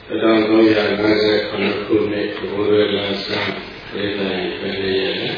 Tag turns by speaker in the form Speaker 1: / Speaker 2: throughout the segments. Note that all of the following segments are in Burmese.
Speaker 1: ခုနှစ်ဘုရားလဆန်းဒေသရဲ့ပြည်ရဲ့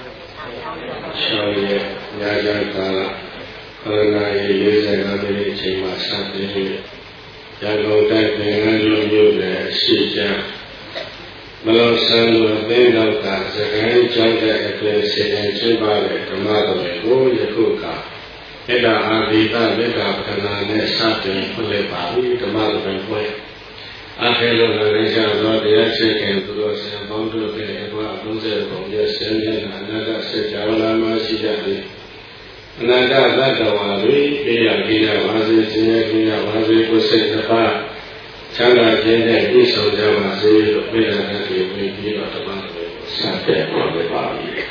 Speaker 1: 6ရက်ညချမ်းကာလခရနာရီ45မိနစ်အချိန်မှာစတင်ပြီးရန်ကုန်တိုင်းပင်လန်းမြို့နယ်အရှိချမ်းမလောဆန်းလိုအသိနောက်ကစကိုင်းကျောင်းတဲ့အကျဉ်းစေရင်ကျင်းပတဲ့ဓမ္မတော်ကိုယခုကဧတအာဘိသမေတ္တာပထနာနဲ့စတင်ဖွင့်လှစ်ပါပြီဓမ္မတော်ဖွင့်အခက်လုံးလည်းကြာသောတရားရှိခင်သူတော်စံပေါင်းတို့ဖြင့်အကွာ30ပုံပြဆင်းရဲအနာဂတ်ဆက်ကြဝဠာမရှိကြသည်အနာဂတ်သတ္တဝါတွေပြေရပြေရပါစေခြင်းရခြင်းရပါစေကိုယ်စိတ်တစ်ပါးချမ်းသာခြင်းနဲ့ပြည့်စုံကြပါစေလို့ပြေရတဲ့ဒီဝိပြီးတော့ဓမ္မတော်ကိုစတဲ့ပေါ်ပြပါပြီ။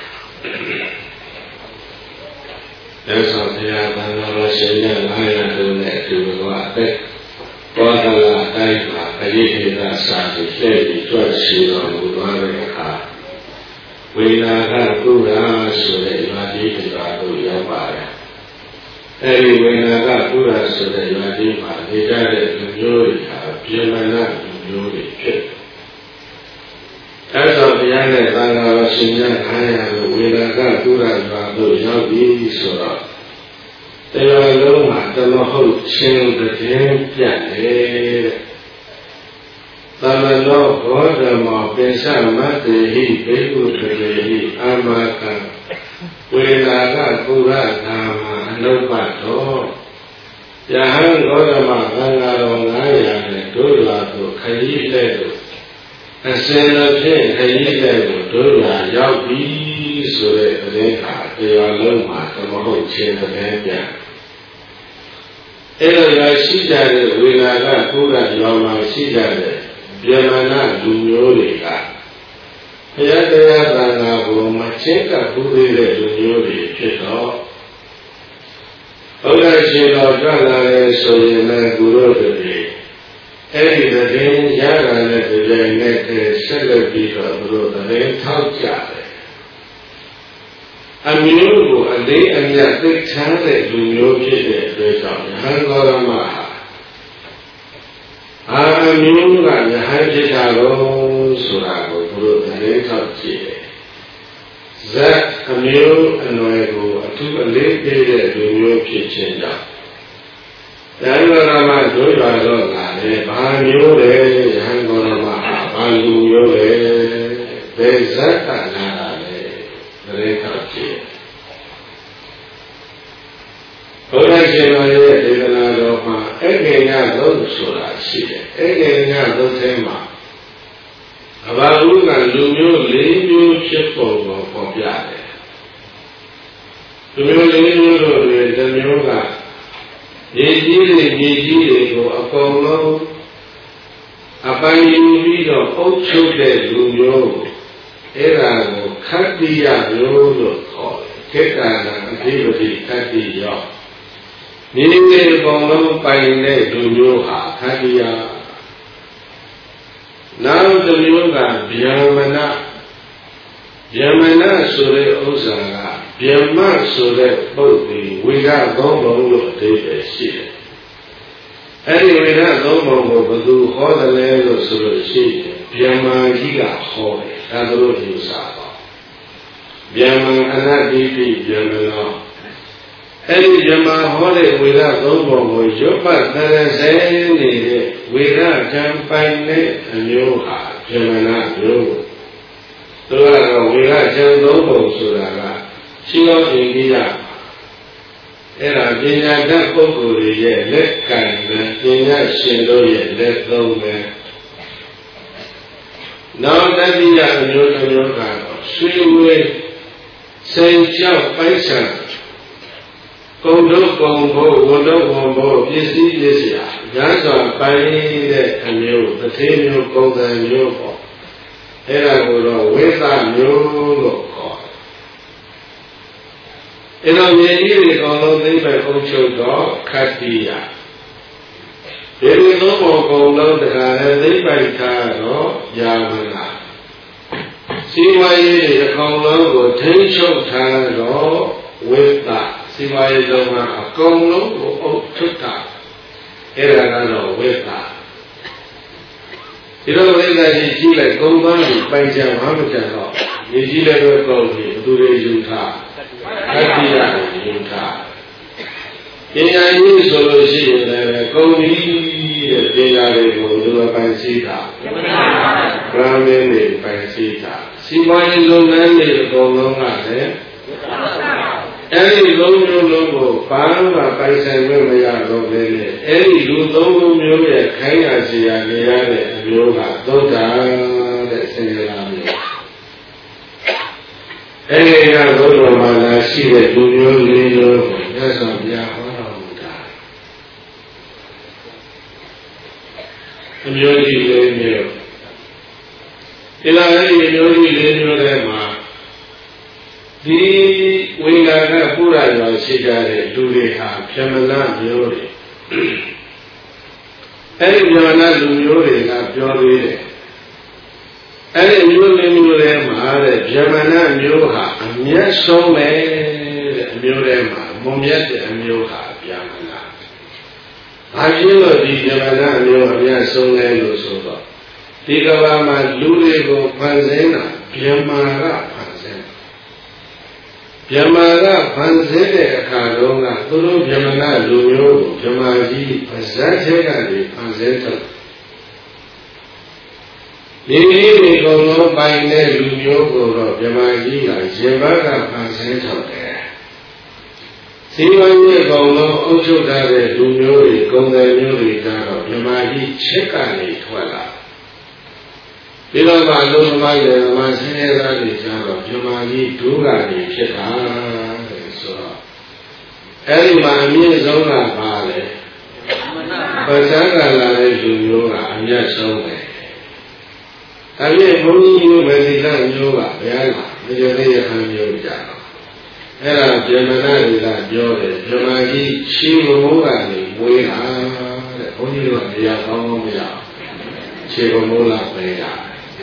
Speaker 1: ဒါဆိုတရားသံဃာတော်ရှင်များ900တို့နဲ့အတူတူအသက်ဘောဓလာတိုင်းမှာပရိသေသစာကိုလှည့်ပြီးတွက်ရှိတော်မူသွားတဲ့အခါဝိနာကကုရာဆိုတဲ့ရွာကြီးတစ်ရွာကိုရောက်ပါတယ်။အဲဒီဝိနာကကုရာဆိုတဲ့ရွာကြီးမှာနေကြတဲ့လူမျိုးတွေဟာပြေမနာလူမျိုးတွေဖြစ်တယ်။အဲဒါဘုရားနဲ့သံဃာတော်ရှင်များ900ကိုဝိနာကကုရာရွာကိုရောက်ပြီးဆိုတော့တရားလုံးမှာတမဟုတ်ချင်းတည်းပြတ်တယ်။သမနောဘောဓမောပိစမတ္တိဟိဘေကုတရေဟိအာမကဝေလာကကုရနာမအနုပ္ပတောယဟံဂေါတမသံဃာတော်900နဲ့တို့လာသို့ခရီးတဲ့သို့အစဉ်တစ်ဖြင့်ခရီးတဲ့သို့တို့လာရောက်ပြီးဆိုတဲ့သတင်းဟာတရားလုံးမှာတမဟုတ်ချင်းတည်းပြတ်အဲ့လိုရရှိကြတဲ့ဝေလာကကုရရွာမှာရှိကြတဲ့ဗျမနာလူမျိုးတွေကဘုရားတရားသံဃာကိုမချင်းကပ်ဘူးသေးတဲ့လူမျိုးတွေဖြစ်တော့ဘုရားရှင်တော်ကြွလာတဲ့ဆိုရင်လည်းသူတို့တွေအဲ့ဒီသတင်းရတာနဲ့ဒီတိုင်းနဲ့ဆက်လက်ပြီးတော့သူတို့သတင်းထောက်ကြတယ်အမျိုးကိုအလေးအမြတ်သိချမ်းတဲ့လူမျိုးဖြစ်တဲ့အတွက်ကြောင့်ယဟန်ဂေါရမဟာအမျိုးကယဟန်ဖြစ်တာလို့ဆိုတာကိုသူတို့သတင်းထောက်ကြည့်တယ်ဇတ်အမျိုးအနွယ်ကိုအထူးအလေးပေးတဲ့လူမျိုးဖြစ်ခြင်းကြောင့်ယဟန်ဂေါရမတို့ရတော့လာတယ်ဘာမျိုးလဲယဟန်ဂေါရမဟာဘာလူမျိုးလဲဘယ်ဇတ်ကလာတာသတင်းထောက်ကြည့်ဘုရားရှင်ရဲ့ဒေသနာတော်မှာအကေညသုတ်ဆိုတာရှိတယ်အကေညသုတ်ထဲမှာအဘာဟုကလူမျိုး၄မျိုးဖြစ်ပုံကိုပေါ်ပြတယ်လူမျိုး၄မျိုးတို့တွင်တစ်မျိုးကရေကြီးတွေမြေကြီးတွေကိုအကုန်လုံးအပိုင်ယူပြီးတော့အုပ်ချုပ်တဲ့လူမျိုးအဲ့ဒါကိုခတ္တိယမျိုးလို့ခေါ်တယ်ခေတ္တနာအဓိပတိခတ္တိယောဒီနေ့အကုန်လုံးပိုင်တဲ့လူမျိုးဟာခတ္တိယနောက်တစ်မျိုးကဗျမနဆိုတဲ့ဥစ္စာကဗျမဆိုတဲ့ပုဂ္ဂိုလ်ဝိကသုံးပုံလို့အဓိပ္ပာယ်ရှိတယ်အဲ့ဒီဝိကသုံးပုံကိုဘယ်သူဟောတယ်လဲလို့ဆိုလို့ရှိရင်ဗျမကြီးကဟောတယ်ဒါတို့ယူဆပါဗျမအနတ္တိပိဗျမနောအဲ့ဒီဗျမဟောတဲ့ဝေဒသုံးပုံကိုရွတ်ပတ်သရဇဲနေတဲ့ဝေဒကံပိုင်တဲ့အမျိုးဟာဗျမနာမျိုးသူကတော့ဝေဒကံသုံးပုံဆိုတာကရှိသောအိန္ဒိယအဲ့ဒါပညာတတ်ပုဂ္ဂိုလ်တွေရဲ့လက်ကံနဲ့ပညာရှင်တို့ရဲ့လက်သုံးပဲနောက်တတိယအမျိုးတစ်မျိုးကတော့ဆွေဝေးစိန်ကြောက်ပိုက်ဆံကုံတို့ကုံဖို့ဝန်တို့ဝန်ဖို့ပစ္စည်းပစ္စည်းရမ်းစွာပိုင်တဲ့အမျိုးတစ်သေးမျိုးကုံတန်မျိုးပေါ့အဲ့ဒါကိုတော့ဝိသမျိုးလို့ခေါ်တယ်အဲ့တော့မြေကြီးတွေအကုန်လုံးသိမ့်ပဲအုပ်ချုပ်တော့ခတ္တိယဒီလိုသုံးပုံကုန်လုံးတခါလဲသိမ့်ပိုက်ထားတော့ယာမနာစီဝါရေးတွေအကုန်လုံးကိုထိန်းချုပ်ထားတော့ဝိသစီဝါရေးလုံးကအကုန်လုံးကိုအုပ်ချုပ်တာအဲ့ဒါကတော့ဝိသဒီလိုဝိဇ္ဇာကြီးကြီးလိုက်ကုံပန်းကိုပိုင်ချံဘာမှမကြံတော့ဒီကြီးလည်းပဲကောင်းပြီဘသူတွေယူထားအတ္တိယယူထားပညာကြီးဆိုလို့ရှိရင်လည်းကုံပြီတဲ့ပညာတွေကိုသူကပိုင်စီးတာဗြဟ္မင်းတွေပိုင်စီးတာစီပွားရေးလုပ်ငန်းတွေအကုန်လုံးကလည်းအဲ့ဒီလုံးမျိုးလုံးကိုဘာမှပိုင်ဆိုင်လို့မရတော့ဘဲနဲ့အဲ့ဒီလူသုံးခုမျိုးရဲ့ခိုင်းရစီရနေရတဲ့အမျိုးကသုဒ္ဓတဲ့ဆင်းရဲလာမျိုးအဲ့ဒီကဘုရားမှာလာရှိတဲ့လူမျိုးလေးမျိုးကိုမြတ်စွာဘုရားဟောတော်မူတာအမျိုးကြီးလေးမျိုးဒီလိုအဲ့ဒီမျိုးကြီးလေးမျိုးတွေမှာဒီဝိညာဏပုရရောရှိကြတဲ့လူတွေဟာပြမနာမျိုးတွေအဲ့ဒီပြမနာလူမျိုးတွေကပြောသေးတယ်အဲ့ဒီမျိုးလေးမျိုးတွေမှာတဲ့ပြမနာမျိုးဟာအမျက်ဆုံးပဲတဲ့အမျိုးတွေမှာမုံမြတ်တဲ့အမျိုးဟာပြမနာဘာဖြစ်လို့ဒီပြမနာမျိုးအမျက်ဆုံးလဲလို့ဆိုတော့ဒီကဘာမှာလူတွေကိုဖန်ဆင်းတာပြမနာကဗြဟ္မာကဖန်ဆင်းတဲ့အခါတုန်းကသူတို့ဗြဟ္မာလူမျိုးကိုဗြဟ္မာကြီးပါဇက်ထဲကနေဖန်ဆင်းထုတ်ဒီလိုဒီကုံလုံးပိုင်တဲ့လူမျိုးကိုတော့ဗြဟ္မာကြီးကရှင်ဘကဖန်ဆင်းထုတ်တယ်စီဝါရေးကုံလုံးအုပ်ချုပ်ထားတဲ့လူမျိုးတွေကုံတယ်မျိုးတွေကတော့ဗြဟ္မာကြီးချစ်ကနေထွက်လာဒီလိုမှလူသမားတွေမှာဆင်းရဲသားတွေကျတော့ဗြဟ္မာကြီးဒုက္ခတွေဖြစ်တာတဲ့ဆိုတော့အဲ့ဒီမှာအမြင့်ဆုံးကပါလေပဇာကလာတဲ့လူမျိုးကအမြတ်ဆုံးပဲဒါဖြင့်ဘုန်းကြီးမျိုးပဲဒီလားမျိုးကဘယ်ဟာမကြတဲ့ရဟန်းမျိုးကြတော့အဲ့ဒါဗြဟ္မာတွေကပြောတယ်ဗြဟ္မာကြီးချီးမိုးကနေမွေးတာတဲ့ဘုန်းကြီးတို့ကတရားကောင်းကောင်းမရချီးမိုးလာပေးတာ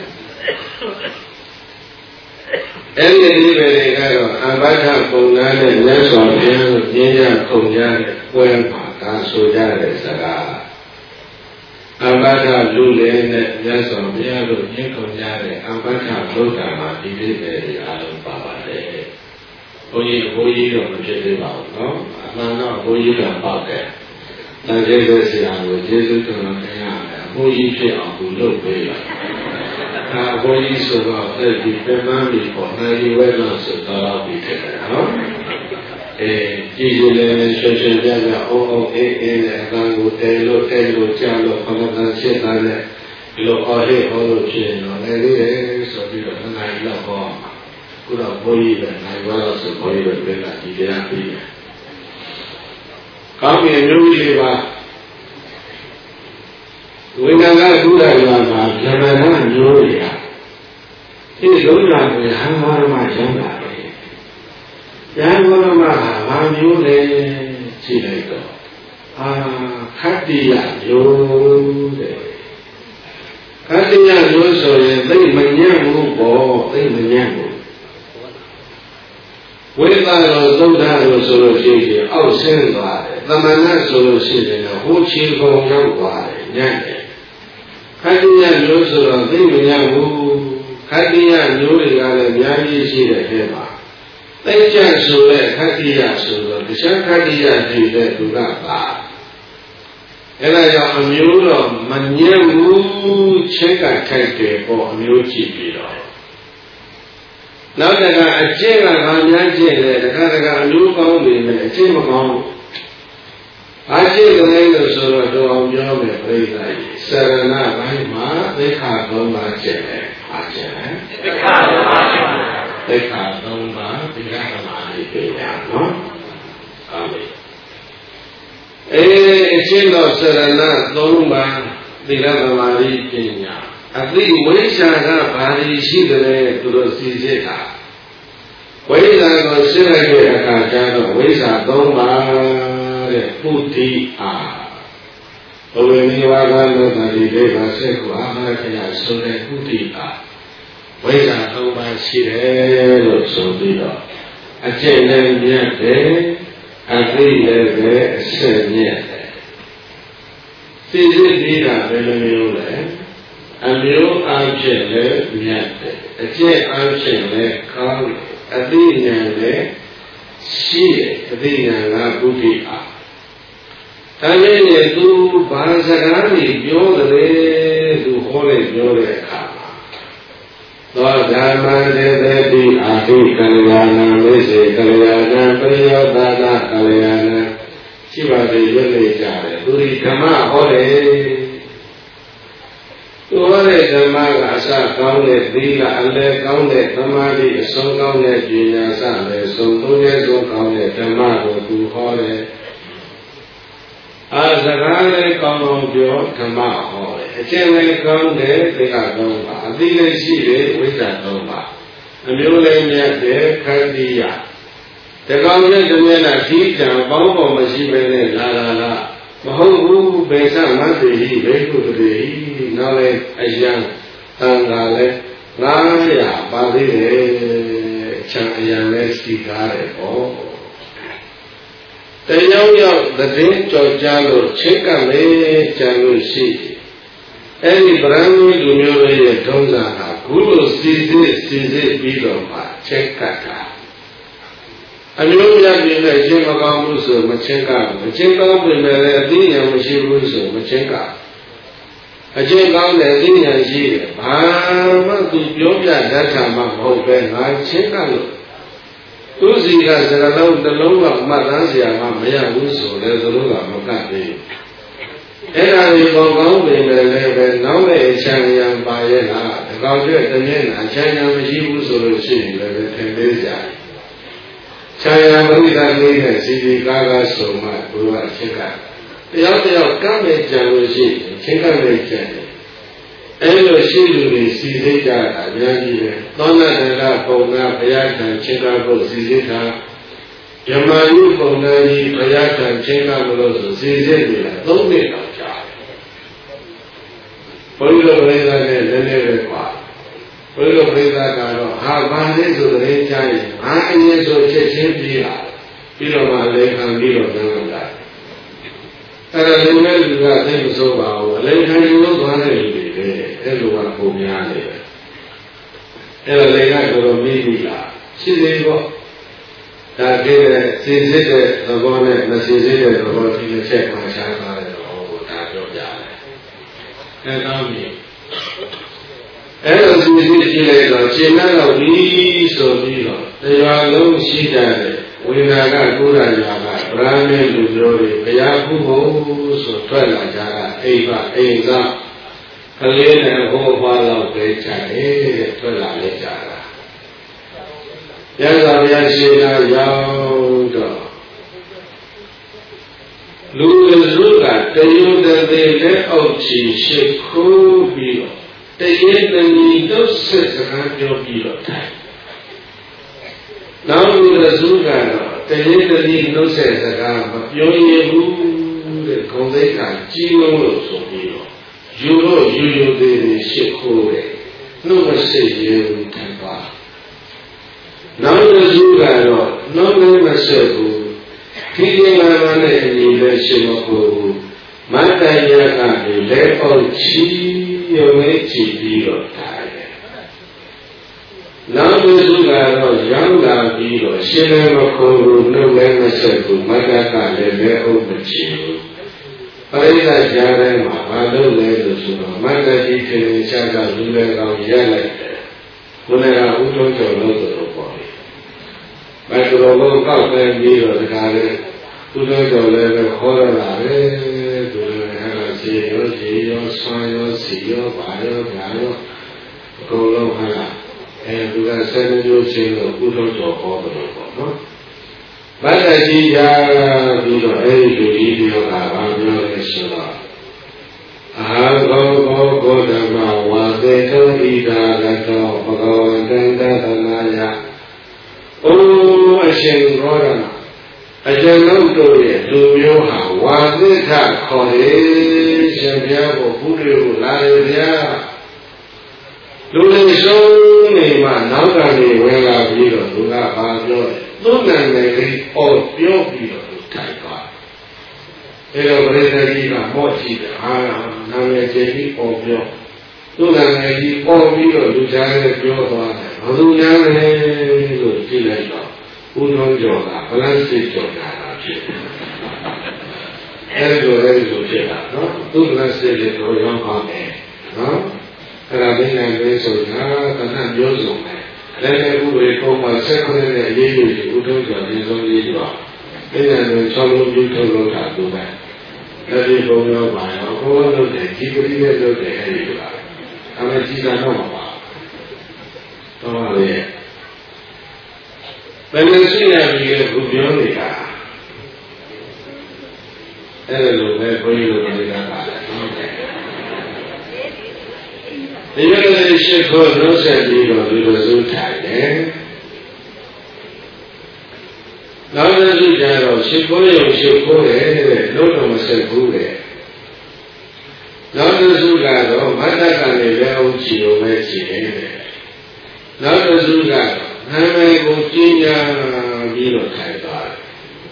Speaker 1: အဲ့ဒီဒီပဲတွေကတော့အဘထပုံနာနဲ့မြတ်စွာဘုရားကိုပြင်းကြခုံကြတဲ့ပွဲမှာဒါဆိုကြတဲ့စကားအဘထလူလည်းနဲ့မြတ်စွာဘုရားကိုပြင်းခုံကြတဲ့အဘထဘုရားမှာဒီဒီပဲတွေအားလုံးပါပါတယ်ဘုန်းကြီးတော့မဖြစ်သေးပါဘူးနော်အမှန်တော့ဘုန်းကြီးကပေါ့တယ်တန်ကျေးတဲ့ဆရာကိုကျေးဇူးတော်တင်ရတယ်ဘုန်းကြီးဖြစ်အောင်လုပ်ပေးပါဘုန်းကြီးဆိုတော့အဲ့ဒီပြန်မှန်းပြီးပေါ့နိုင်ဝဲတော့ဆိုတော့ပြီးတယ်နော်ကြည်ကြည်လည်းရွှေရွှေပြပြအုံအုံအေးအေးနဲ့အကံကိုတဲလို့ကြားလို့ခမတန်ရှင်းတာနဲ့ဒီလိုအော်ဟစ်ဟောလို့ဖြစ်ရင်တော့လည်းလေးတယ်ဆိုပြီးတော့နိုင်တော့ဟောခုတော့ဘုန်းကြီးပဲနိုင်ဝဲတော့ဆိုဘုန်းကြီးပဲပြန်လာဒီတရားပြီးတယ်ကောင်းပြီမျိုးကြီးပါဝိညာဉ်ကဒုရရွာမှာဗြဟ္မာမျိုးတွေကဒီလုံးလာကိုဟံမောရမကျောင်းလာတယ်။ဉာဏ်မောရမဟာဘာမျိုးလဲကြည့်လိုက်တော့ခတ္တိယမျိုးတဲ့ခတ္တိယမျိုးဆိုရင်သိမညံ့ဘူးပေါ့သိမညံ့ဘူးဝိသရောသုဒ္ဓရောဆိုလို့ရှိရင်အောက်ဆင်းသွားတယ်သမဏဆိုလို့ရှိရင်ဟိုချီပုံရောက်သွားတယ်ညံ့တယ်ခတ္တိယမျိုးဆိုတော့သိမညံ့ဘူးခတ္တိယမျိုးတွေကလည်းအများကြီးရှိတဲ့အဲမှာသိကြဆိုတဲ့ခတ္တိယဆိုတော့တခြားခတ္တိယတွေတဲ့သူကပါအဲ့ဒါကြောင့်အမျိုးတော့မညံ့ဘူးချက်ကထိုက်တယ်ပေါ့အမျိုးကြည့်ပြီးတော့နောက်တကအကျင့်ကဘာများကျင့်လဲတခါအမျိုးကောင်းနေမယ်အကျင့်မကောင်းအားကျင့်တယ်လို့ဆိုတော့တော်အောင်ပြောမယ်ပြိဿကြီးစရဏဘိုင်းမှာသိက္ခာ၃ပါးကျင့်တယ်အားကျင့်တယ်သိက္ခာ၃ပါးသိက္ခာ၃ပါးဒီကသမာဓိပညာနော်အာမေအကျင့်တော်စရဏ၃ပါးဒီကသမာဓိပညာအသိဝိဇ္ဇာကဘာတွေရှိတယ်သူတို့စီစစ်တာဝိဇ္ဇာကိုရှင်းလိုက်တဲ့အခါကျတော့ဝိဇ္ဇာ၃ပါးတဲ့ပုဒ္ဓိအားဘဝနိဝါဒလို့တာဒီဒေဘာဆက်ကိုအာမရခရဆိုတဲ့ပုဒ္ဓိအားဝိဇ္ဇာ၃ပါးရှိတယ်လို့ဆိုပြီးတော့အကျင့်လည်းမြတ်တယ်အသိလည်းပဲအစစ်မြတ်တယ်စီစစ်ပြီးတာဘယ်လိုမျိုးလဲအမျိုးအဖြစ်လည်းမြတ်တယ်အကျင့်အဖြစ်လည်းကောင်းတယ်အသိဉာဏ်လည်းရှိတယ်အသိဉာဏ်ကဘုဒ္ဓအားဒါနဲ့လေသူဘာစကားကြီးပြောတယ်သူဟောတဲ့ပြောတဲ့အခါမှာသောဓမ္မတေတိအာတိကလျာဏဝိစေကလျာဏပရိယောသနာကလျာဏရှိပါသေးရွတ်နေကြတယ်သူဒီဓမ္မဟောတယ်သူဟောတဲ့ဓမ္မကအစကောင်းတဲ့သီလအလယ်ကောင်းတဲ့သမာဓိအဆုံးကောင်းတဲ့ပညာစလည်းဆုံးသုံးရဲ့ဆုံးကောင်းတဲ့ဓမ္မကိုသူဟောတယ်စကားလည်းကောင်းကောင်းပြောဓမ္မဟောတယ်အကျင့်လည်းကောင်းတယ်သင်္ကသုံးပါအသိလည်းရှိတယ်ဝိဇ္ဇာသုံးပါအမျိုးလည်းမြတ်တယ်ခန္တီယတကောင်နဲ့တမျက်နှာခီးတံပေါင်းပေါ်မရှိပဲနဲ့လာလားမဟုတ်ဘူးဘေသမတ်တိဘိက္ခုတတိနောက်လည်းအယံသံဃာလည်း900ပါသေးတယ်ချမ်းအယံလည်းရှိကားတယ်ပေါ့တယောက်ယောက်သတင်းကြော်ကြားလို့ချစ်ကပ်လေကြံလို့ရှိအဲ့ဒီဗရဏီလူမျိုးရဲ့ထုံးစံဟာခုလိုစီစစ်ပြီးတော့မှချက်ကပ်တာအမျိုးများပြည့်တဲ့အချင်းမကောင်းဘူးဆိုမချက်ကပ်ဘူးအချင်းကောင်းပြင်လည်းအသိဉာဏ်မရှိဘူးဆိုမချက်ကပ်အချင်းကောင်းတယ်အသိဉာဏ်ရှိတယ်ဘာမှသူပြောပြတတ်တာမှမဟုတ်ပဲငါချက်ကပ်လို့သူစီကစကားလုံးတစ်လုံးတော့မှတ်သားစရာမှမရဘူးဆိုလဲသူတို့ကမကတ်သေးဘူးအဲ့ဒါဒီကောင်းကောင်းပင်လည်းပဲနောက်တဲ့အချမ်းရံပါရဲ့လားဒီကောင်ကျတဲ့မျက်နှာအချမ်းရံမရှိဘူးဆိုလို့ရှိရင်လည်းထင်သေးကြတယ်ချမ်းရံပရိသတ်လေးနဲ့စီစီကားကားဆိုမှဘုရားချက်ကတယောက်တယောက်ကမ်းနဲ့ကြံလို့ရှိရင်ချက်ကလည်းကြံတယ်အဲ့လိုရှိလူတွေစီစိတ်ကြတာအများကြီးပဲသောဏတရပုံနာဘုရားထံချက်ကဖို့စီစိတ်တာဓမ္မယုပုံနာကြီးဘုရားထံချက်ကမလို့ဆိုစီစိတ်နေတာ3နှစ်လောက်ကြာဘုရားပရိသတ်နဲ့လည်းလည်းပဲကွာဘုရားပရိသတ်ကတော့ဟာဘာလဲဆိုတဲ့ကြားရင်ဘာအရင်ဆိုချက်ချင်းပြီးလာပြီးတော့မှလည်းခံပြီးတော့ပြန်လာတယ်အဲ့ဒါလည်းလည်းလူကသိမစိုးပါဘူးအလည်းခံလို့သွားတဲ့လူတွေအဲ့လိုကပုံများနေတယ်အဲ့ဒါလည်းကတော့မိပြီလားရှိသေးပေါ့ဒါကဲစီစစ်တဲ့သဘောနဲ့မစီစစ်တဲ့သဘောဒီတစ်ချက်မှရှားသွားတဲ့သဘောကိုဒါပြောပြတယ်အဲ့ဒါမျိုးအဲ့လိုစီစစ်ကြည့်လိုက်တော့ရှင်းတော့ဒီဆိုပြီးတော့တရားလုံးရှိကြတယ်ဝိညာဏကိုယ်ရရာကဗြဟ္မင်းလူမျိုးတွေဘုရားခုဖို့ဆိုထွက်လာကြတာအိမ်သာကလေးနဲ့ဘုရားလောက်ပဲကြတယ်ထွက်လာလေကြတာရသော်ရရှိတာရောက်တော့လူစုကတယုတသေးလက်အောက်ချီရှိခိုးပြီးတော့တရေတဏီတော့ဆက်စကားပြောပြီးတော့ထိုင်နောက်လူစုကတော့တရေတဏီတော့ဆက်စကားမပြောရဘူးတဲ့ဂုံသိက္ခာကြီးဝုန်းလို့ဆိုပြီးတော့ယူတော့ယူသေးရှိခိုးတယ်နှုတ်မစိတ်ရေဘူးထိုင်ပါနောက်လူစုကတော့နှုတ်လည်းမဆက်ဘူးဒီလိုမှလည်းအညီလည်းရှိမဟုတ်မတ္တယကလည်းအောက်ချီရုံနဲ့ကြည့်ပြီးတော့ထားတယ်နောက်လူစုကတော့ရောက်လာပြီးတော့ရှင်းလည်းမခေါ်ဘူးနှုတ်လည်းမဆက်ဘူးမတ္တကလည်းအောက်မချီဘူးပရိသတ်ကြားထဲမှာဘာလို့လဲလို့ဆိုတော့မတ္တကြီးထင်ရှားကလူလည်းကောင်းရက်လိုက်တယ်ဘုရားကဥထုံးကျော်လို့တော့ပေါ့ဘယ်လိုလဲကောက်တယ်ပြီးတော့ဒီကနေ့သူတို့ကြောင့်လည်းခေါ်ရတာပဲသူတို့အဲ့ဒါစီရောဆွမ်းရောစီရောဘာရောအကုန်လုံးဟာသူကဆက်မျိုးချင်းလို့သူတို့ကြောင့်ခေါ်တယ်ပေါ့နော်မတ္တကြီးရာပြီးတော့အဲ့ဒီလူကြီးတွေကဘာပြောလဲဆိုတော့အာဂောဓမ္မဝါသေတောဣဒာလတောဘဂဝန္တံတသနာယအိုးအရှင်ရောဓမအကျွန်ုပ်တို့ရဲ့လူမျိုးဟာဝါသစ္စာခေါ်တယ်ရှင်ဘုရားကိုဘုရားကိုလာရဗျာလူတွေဆုံးနေမှနောက်ကနေဝင်လာပြီးတော့သူကဘာပြောလဲသူ့နာမည်ကြီးအော်ပြောပြီးတော့ထိုင်သွားအဲ့တော့ပရိသတ်ကြီးကမော့ကြည့်တယ်ဟာနာမည်ကြီးအော်ပြောသူ့နာမည်ကြီးပေါ်ပြီးတော့လူကြားနဲ့ပြောသွားတယ်ဘယ်သူများလဲလို့ကြည့်လိုက်တော့ဦးတော်ကျော်ကဗလန်းစစ်ကျော်တာဖြစ်တယ်အဲ့လိုဖြစ်တာနော်သူ့ဗလန်းစစ်လေးတော့ရောင်းပါမယ်နော်အဲ့ဒါမင်းနိုင်လေးဆိုတာကဏ္ဍပြောစုံတယ်လည်းဥပဒေပုံမှာဆက်ခွင့်နဲ့အရေးယူဦးတော်ကျော်ဒီဆုံးရေးတော့မင်းနိုင်လေး6လုံးပြုထုတ်လို့တာသူပဲအဲ့ဒီပုံရောပါရောဘုရားတို့တဲ့ဒီပရိယေတို့တဲ့အဲ့ဒီပါအမေကြီးကတော့မပါတော့ပါလေဘယ်လိုရှိရပြီလဲဘုပြောနေတာအဲ့လိုပဲဘုန်းကြီးတို့ကပါတယ်ဟုတ်တယ်ဒီလိုလေးရှိခိုးလို့ဆက်ပြီးတော့ဒီလိုစုထိုင်တယ်နောက်တစ်ခုကျတော့ရှိခိုးရုံရှိခိုးတယ်တဲ့လို့တော့မဆက်ဘူးတဲ့နောက်တစ်ခုကတော့မတ္တကလည်းလည်းအောင်ချီလို့ပဲချီတယ်တဲ့နောက်တစ်ခုကတော့နာမည်ကိုကျင်းညာပြီးတော့ထိုင်သွားတယ်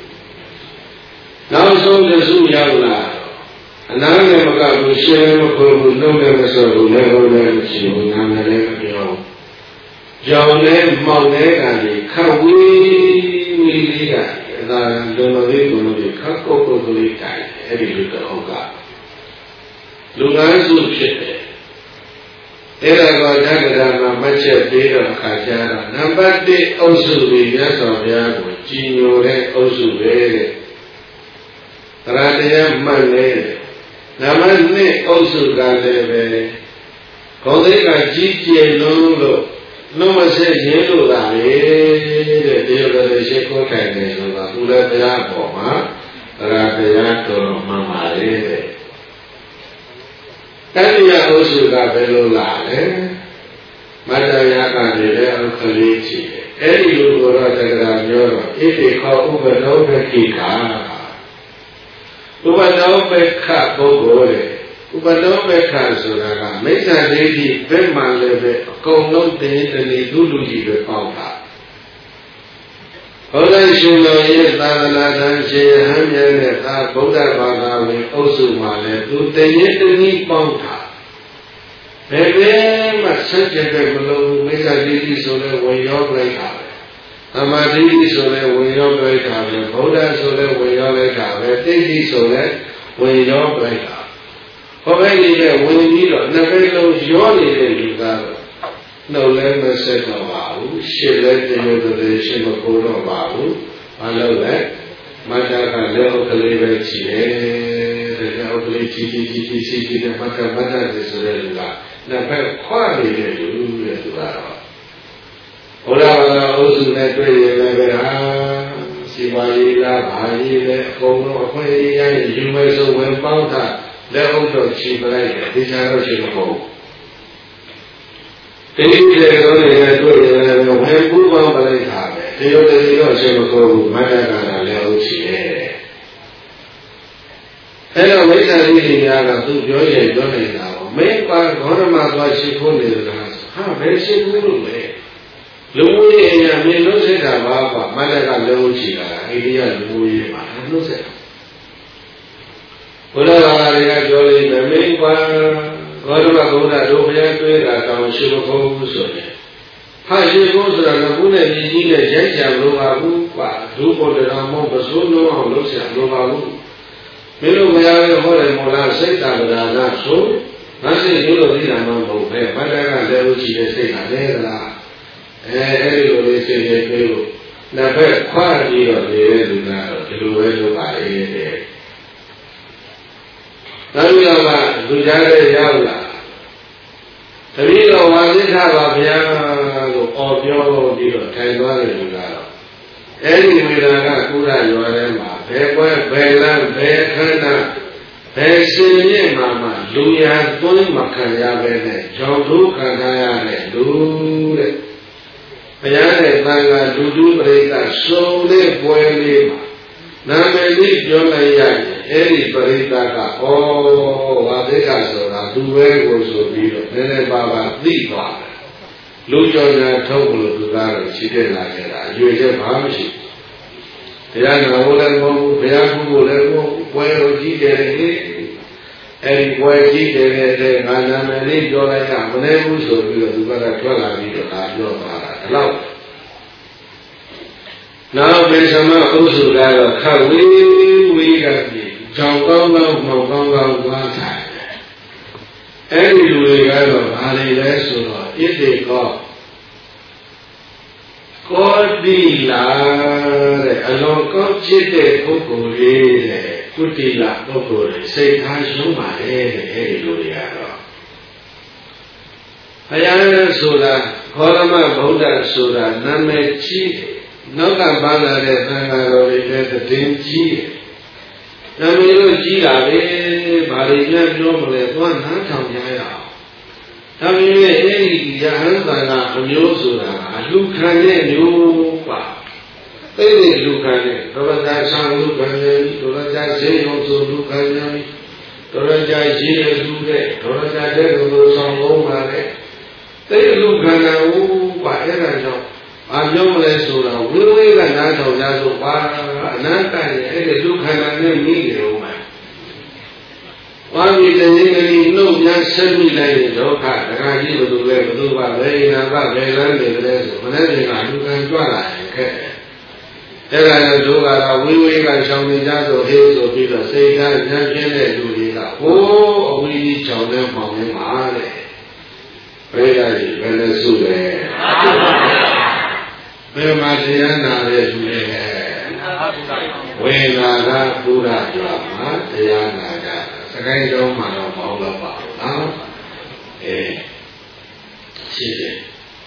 Speaker 1: နောက်ဆုံးတစ်ခုရောက်လာအနားနဲ့မကဘူးရှင်းမခေါ်ဘူးလုံးလည်းမစောဘူးလည်းဟုတ်လည်းမရှိဘူးနာမည်လည်းမပြောကြောင်နဲ့မောင်နဲ့ကလည်းခတ်ဝေးဝေးလေးကအသာလုံးလုံးလေးကိုလို့ခတ်ကိုကိုလေးတိုင်အဲ့ဒီလိုတော့ကလူငန်းစုဖြစ်တယ်အဲ့ဒါကဓက္ကရာမှာမှတ်ချက်ပေးတော့အခါကျတော့နံပါတ်1အုပ်စုပြီးမြတ်စွာဘုရားကိုကြည်ညိုတဲ့အုပ်စုပဲတဲ့တရားတရားမှတ်နေနံပါတ်2အုပ်စုကလည်းပဲဂုဏ်သိက္ခာကြီးကျယ်လုံးလို့နှုတ်မဆက်ရင်းလို့သာလေတဲ့ဒီလိုလည်းရှိခိုးထိုင်တယ်ဆိုတာဘုရားတရားပေါ်မှာတရားတရားတော်မှန်ပါလေတဲ့တတိယအုပ်စုကဘယ်လိုလာလဲမတ္တရာကလည်းအခလေးကြည့်တယ်အဲ့ဒီလိုကိုတော့တက္ကရာပြောတော့ဣတိခောဥပဒေပခိကဥပဒေပခပုဂ္ဂိုလ်တဲ့ဥပဒေပခဆိုတာကမိစ္ဆာဒိဋ္ဌိဘယ်မှလည်းပဲအကုန်လုံးတင်းတဏီသူလူကြီးပဲပေါက်တာဘုရားရှင်တော်ရဲ့သာသနာ့ဓမ္မရှင်ဟန်မြဲတဲ့သာဗုဒ္ဓဘာသာဝင်အုပ်စုမှာလည်းသူတည်ရင်တနည်းပေါင်းတာဘယ်ပဲမှဆက်ကြတဲ့မလို့မိစ္ဆာဒိဋ္ဌိဆိုလဲဝင်ရောက်လိုက်တာပဲသမာဓိဆိုလဲဝင်ရောက်လိုက်တာပဲဗုဒ္ဓဆိုလဲဝင်ရောက်လိုက်တာပဲတိဋ္ဌိဆိုလဲဝင်ရောက်လိုက်တာဟောပဲနေတဲ့ဝင်ပြီးတော့နှစ်ဘက်လုံးရောနေတဲ့လူကတော့နှုတ်လည်းမဆက်တော့ပါဘူးရှစ်လည်းတရုပ်တည်းရှစ်မကိုတော့ပါဘူးဘာလို့လဲမတ္တကလည်းဥပ္ပလေးပဲရှိတယ်တဲ့ဥပ္ပလေးကြီးတဲ့မတ္တဆိုတဲ့လူကနှစ်ဖက်ခွာနေတဲ့လူတဲ့သူကတော့ဘုရားဘာသာအုပ်စုနဲ့တွေ့ရင်လည်းပဲဟာစီပါရေးလားဘာရေးလဲအကုန်လုံးအခွင့်အရေးရယူမဲ့ဆိုဝင်ပေါင်းတာလက်ဟုတ်တော့ချီပလိုက်တယ်ဒီချာတော့ချီမဟုတ်ဒီလေတော့လည်းတွေ့ရင်လည်းဝင်ပူပေါင်းပလိုက်တာပဲဒီလိုတည်းတော့ချီမဟုတ်ဘူးမတ္တကလည်းဟုတ်ချီတယ်အဲ့တော့မိစ္ဆာဒိဋ္ဌိများကသူပြောရင်ပြောနေတာပေါ့မင်းပါဂေါရမသွားရှိခိုးနေသလားဟာဘယ်ရှိခိုးလို့လဲလူမျိုးရေးအရာမြင်လို့စိတ်တာပါကွာမတ္တကလည်းဟုတ်ချီတာအိန္ဒိယလူမျိုးရေးမှာလို့စိတ်ဘုရားဘာသာတွေကပြောလိမ့်မယ်မင်းပါဂေါရမဘုရားတို့ဘုရားတွေးတာတောင်ရှိမခိုးဘူးဆိုရင်ဟာရှိခိုးဆိုတာကဘုနဲ့ညီကြီးနဲ့ရိုက်ချံလို့ပါဘူးကွာဒုဘောတရာမောပစိုးလုံးအောင်လုပ်ချံလို့ပါဘူးမင်းတို့ဘုရားရဲ့ဟောတယ်မောလားစိတ်တံဒါနဆိုငါစိတ်ရိုးလို့သိတာမှမဟုတ်ပဲမတ္တကလည်းလို့ရှိတဲ့စိတ်ကလည်းသလားအဲ့ဒီလိုလေးစိတ်ရဲ့ပြေလို့နှစ်ဖက်ခွာပြီးတော့နေတဲ့လူကတော့ဒီလိုပဲလုပ်ပါလေတဲ့နောက်ပြီးတော့လူကြားတဲ့ရောက်လာတပည့်တော်ဝါသိခပါဗျာလို့အော်ပြောပြီးတော့ထိုင်သွားတဲ့လူကတော့အဲ့ဒီဝေဒနာကကုရရွာထဲမှာဘယ်ပွဲဘယ်လမ်းဘယ်ခန္ဓာဘယ်ရှင်ရဲ့မှာလူရန်သွင်းမခံရပဲနဲ့ကြောင့်ဒုက္ခခံရတဲ့လူတဲ့ဘုရားရဲ့သံဃာလူတူပရိသတ်စုံတဲ့ပွဲလေးမှာနာမည်လေးပြောလိုက်ရရင်အဲ့ဒီပရိသတ်ကဩဝါသိကဆိုတာသူပဲကိုဆိုပြီးတော့နည်းနည်းပါးပါးသိသွားတယ်လူကြောင့်ညာထုတ်လို့သူကတော့ရှိတဲ့လာခဲ့တာအရွယ်ချက်ဘာမှမရှိဘုရားနာဖို့လည်းမဟုတ်ဘူးဘုရားကုဖို့လည်းမဟုတ်ဘူးပွဲတော်ကြီးတယ်လေအဲဒီဝယ်ကြီးတဲ့ငါနာမည်လေးပြောလိုက်ရမနေဘူးဆိုပြီးတော့သူကထွက်လာပြီးတော့ဒါပြောသွားတာဒီလောက်နောက်မေသမအုပ်စုကတော့ခဝေးဝေးကပြည်ကြောင်ကောင်းကောင်းမောင်ကောင်းကောင်းသွားထားတယ်အဲဒီလူတွေကတော့ဘာတွေလဲဆိုတော့ဣတိကောကောတိလာတဲ့အလွန်ကောင်းချစ်တဲ့ပုဂ္ဂိုလ်လေးတဲ့ကုတိလပုဂ္ဂိုလ်တွေစိတ်ထားရှုံးပါလေတဲ့အဲဒီလူတွေကတော့ဘုရားဆိုတာခေါရမဗုဒ္ဓဆိုတာနာမည်ကြီးတယ်နောက်ကပါလာတဲ့သံဃာတော်တွေလည်းသတင်းကြီးတယ်နာမည်လို့ကြီးတာပဲဘာတွေပြန်ပြောမလဲသွားနားထောင်ကြရအောင်ဒါပေမဲ့အဲဒီယဟန်သံဃာအမျိုးဆိုတာအလူခံတဲ့မျိုးပါအဲ့ဒီလူခံတဲ့ဒေါရကြဆံလူခံတယ်ဒေါရကြဈေးရုံဆိုလူခံတယ်ဒေါရကြရှိတဲ့လူတဲ့ဒေါရကြတဲ့လူဆောင်လုံးပါတဲ့အဲ့ဒီလူခံတာဟုတ်ပါအဲ့ဒါကြောင့်ဘာပြောမလဲဆိုတော့ဝိဝေကနားထောင်ကြဆိုပါအနန္တရဲ့အဲ့ဒီလူခံတာနဲ့မိနေတော့မှာဝါမီတည်းကလေးနှုတ်ပြန်ဆက်မိလိုက်တဲ့ဒုက္ခဒကာကြီးဘယ်လိုလဲဘယ်လိုပါလဲနာကဘယ်လမ်းနေလဲဆိုမနေ့ကလူခံကြွလာရင်ခက်တယ်အဲ့ဒါလည်းဒုက္ခကဝိဝေကချောင်းနေကြဆိုဟေးဆိုပြီးတော့စိတ်ဓာတ်ဉာဏ်ပြင်းတဲ့လူတွေကဟိုးအဝိကြီးချောင်းနဲ့ပေါင်းနေမှာတဲ့ဘယ်ရည်ဘယ်နဲ့စုလဲဘယ်မှာတရားနာတဲ့လူတွေလဲဝေနာကပုရကြွားမှာတရားနာကြစကိုင်းတော်မှာတော့မဟုတ်တော့ပါဘူးနော်ရှိတယ်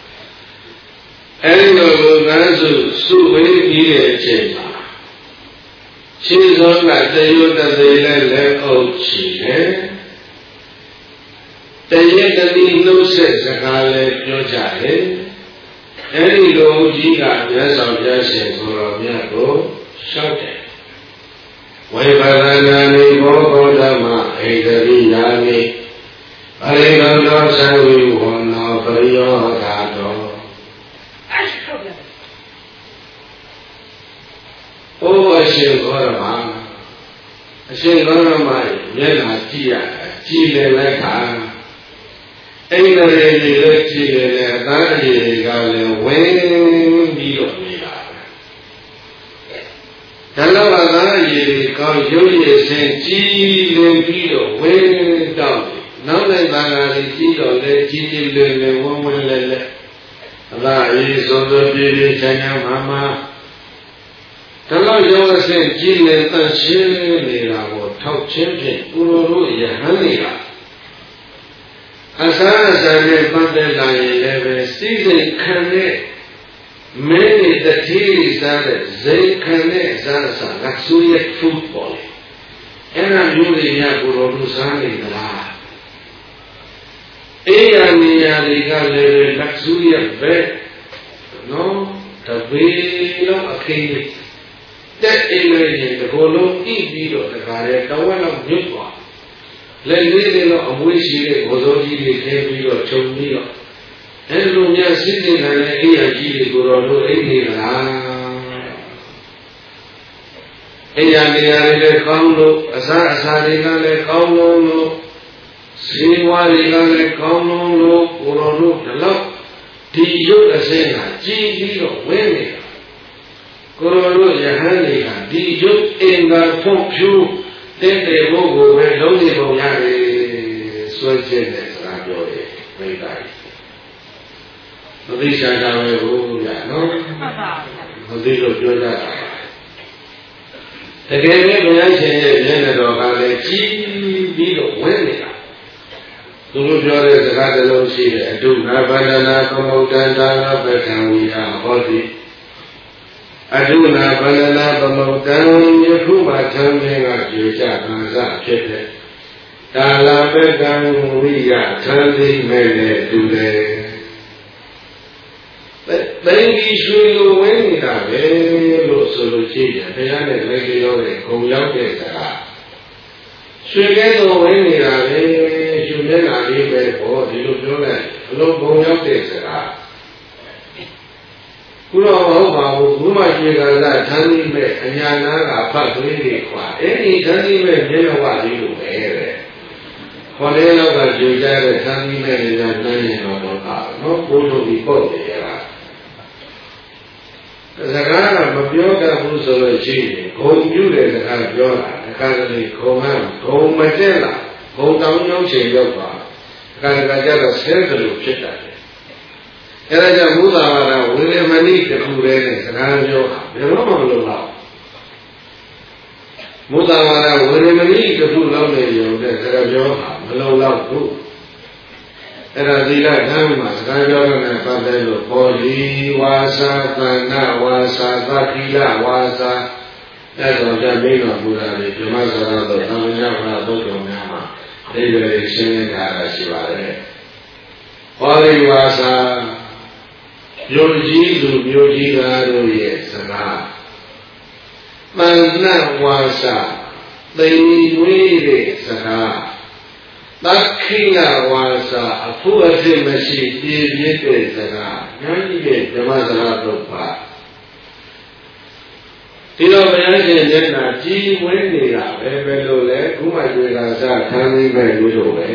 Speaker 1: အဲဒီလိုလူကစုဝေးပြီးတဲ့အချိန်မှာရှင်းဆုံးကတရွတ်တသေးနဲ့လက်အုပ်ချီတယ်တရက်တည်းနှုတ်ဆက်စကားလည်းပြောကြတယ်အဲဒီလိုကြီးကမြတ်စွာဘုရားရှင်ကိုတော်မြတ်ကိုလျှောက်တယ်ဝိပဿနာနိဘောဓမ္မဣတရိယာမိပရိလောသောသဝိဝောနောပရိယောဓာတောဩအရှင်ဂေါရမအရှင်ဂေါရမမျက်နှာကြည့်ရကြည့်လေလိုက်တာအဲ့ဒီလေလေးကြည့်လေအသားအရည်ကလည်းဝင်းပြီးတော့နေတာဒါတော့အသားအရည်ကောင်းရုပ်ရည်စင်ကြည်လင်ပြီးတော့ဝင်းတော့နောက်တဲ့သံဃာတွေကြည့်တော့လေကြည်ကြည်လင်လင်ဝန်းဝန်းလဲလဲအသားအရည်ဆိုဆိုပြည့်ပြည့်ချမ်းချမ်းမာမာဒါတော့ရောအစင်ကြည်လင်သန့်ရှင်းနေတာကိုထောက်ချင်းဖြင့်ကိုလိုတို့ယဟန်တွေကအစာအစာနဲ့ပတ်သက်လာရင်လည်းပဲစိစိတ်ခံတဲ့မင်းတွေတတိစားတဲ့ဇိတ်ခံတဲ့အစာအစာကဆိုရဖုတ်ပေါ်လေအဲ့ဒါမျိုးတွေများကိုလိုတို့စားနေသလားအေးရနေရတွေကလည်းလက်ဆူရပဲနော်တပေလောက်အခင်းတဲ့အိမ်လေးရင်ဒီလိုလုံးဣပြီးတော့တခါလေတဝက်လောက်ညွတ်သွားလက်လေးတွေတော့အမွေးရှိတဲ့ဘောစိုးကြီးတွေခဲပြီးတော့ခြုံပြီးတော့အဲလိုများစိတ်နေတာနဲ့အိယာကြီးတွေကိုတော့တို့အိနေလားအိယာနေရာတွေလည်းကောင်းလို့အစားအစာတွေကလည်းကောင်းလို့ဇီဝတွေကလည်းကောင်းလို့ကိုတော်တို့ဒီလောက်ဒီရုပ်အစင်းကကြီးပြီးတော့ဝင်းနေတာကိုတော်တို့ယဟန်တွေကဒီရုပ်အင်္ဂါဖုတ်ဖြူတဲ့တဲ့ဘုကိုပဲလုံးနေပုံရတယ်ဆွဲချက်နဲ့စကားပြောတယ်မိသားမသိချာတာပဲဘုရားနော်မသိလို့ပြောကြတာတကယ်ပဲဘုရားရှင်ရဲ့ဉာဏ်တော်ကလည်းကြီးပြီးတော့ဝင်းနေတာသူတို့ပြောတဲ့စကားတစ်လုံးရှိတယ်အတုနာဗန္ဒနာသမုဒ္ဒန္တာပက္ခံဝိယဟောတိအတုနာဗန္ဒနာသမုဒ္ဒံယခုမှသံဃင်ကပြေကြခံစားဖြစ်တဲ့ကာလပက္ခံဝိယသံသိမဲ့နဲ့တူတယ်သိဒီရွှေလိုဝင်းနေတာပဲလို့ဆိုလို့ရှိရင်တရားနဲ့လက်ကြောတဲ့ဂုံရောက်တဲ့စကားရွှေကဲတော်ဝင်းနေတာပဲရွှေမျက်နှာလေးပဲဟောဒီလိုပြောလိုက်အလုံးဂုံရောက်တဲ့စကားခုတော့မဟုတ်ပါဘူးဘုမရွှေကလာသံသိမဲ့အညာနာကဖတ်သွင်းနေခွာအဲ့ဒီသံသိမဲ့မျက်နှာဝလေးလိုပဲတဲ့ခေါ်တဲ့လောက်ကကြွကြတဲ့သံသီးမဲ့နေကြတန်းရင်တော့နော်ပိုးထုတ်ပြီးပေါ့နေရတာစကားကမပြောတတ်ဘူးဆိုလို့ရှိရင်ဂုံပြုတဲ့စကားပြောတာတခါတလေဂုံမတက်လာဂုံတောင်းရောက်ချိန်ရောက်ပါတခါကြတော့ဆဲသလိုဖြစ်တတ်တယ်အဲဒါကြောင့်ဘုရားဘာသာဝိရမဏိတခုတည်းနဲ့စကားပြောတာဘယ်တော့မှမလုပ်တော့ဘုရားဘာသာဝိရမဏိတခုလောက်နေရုံနဲ့စကားပြောတာမလုံလောက်ဘူးအဲ့ဒါသီလဓမ္မမှာစကားပြောရတဲ့ပတ်သက်လို့ပေါ်ဒီဝါစာသန္နဝါစာသတိလဝါစာအဲ့တော့ကြပြီးတော့ဘုရားတွေဓမ္မစကားတော့သံဃာဘာသုတ်တော်များမှာအိဗေရှင်းနေတာရှိပါတယ်။ပေါ်ဒီဝါစာမြို့ကြီးသူမြို့ကြီးသားတို့ရဲ့စကားသန္နဝါစာသိဝေးတဲ့စကားသခိလဝါစာအဖို့အဖြစ်မရှိပြည့်ပြည့်တဲ့စကားညာကြီးရဲ့ဓမ္မစကားတော့ပါဒီတော့ဘုရားရှင်မျက်နှာကြည်ဝဲနေတာပဲလို့လဲခုမှတွေ့တာစားခံနေပဲလို့ပဲ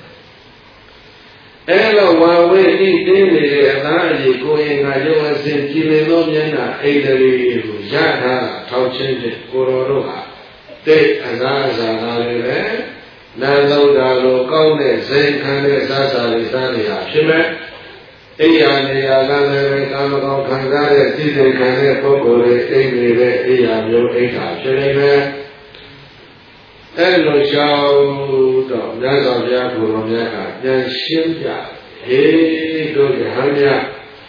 Speaker 1: အဲ့တော့ဝါဝဲဤတင်းနေတဲ့အသားအကြီးကိုရင်ကရုပ်အစဉ်ကြည်လင်သောမျက်နှာအိန္ဒြေကိုရထားထောက်ချင်းတဲ့ကိုရောတို့ဟာတဲ့အသားအစာသားတွေပဲနာသုဒ္ဓလိုကောင်းတဲ့ဇိမ်ခံတဲ့စားစာတွေစားနေတာဖြစ်မဲ့အိယာနေရာကလည်းပဲကာမကောင်းခံစားတဲ့စိတ်စိတ်ခံတဲ့ပုဂ္ဂိုလ်တွေအိမ်နေတဲ့အိယာမျိုးအိတာဖြစ်နေမယ်အဲ့လိုရှောင်းတော့မြတ်စွာဘုရားဘုရားမြတ်ကပြန်ရှင်းပြဟေးတို့ရဟန်းများ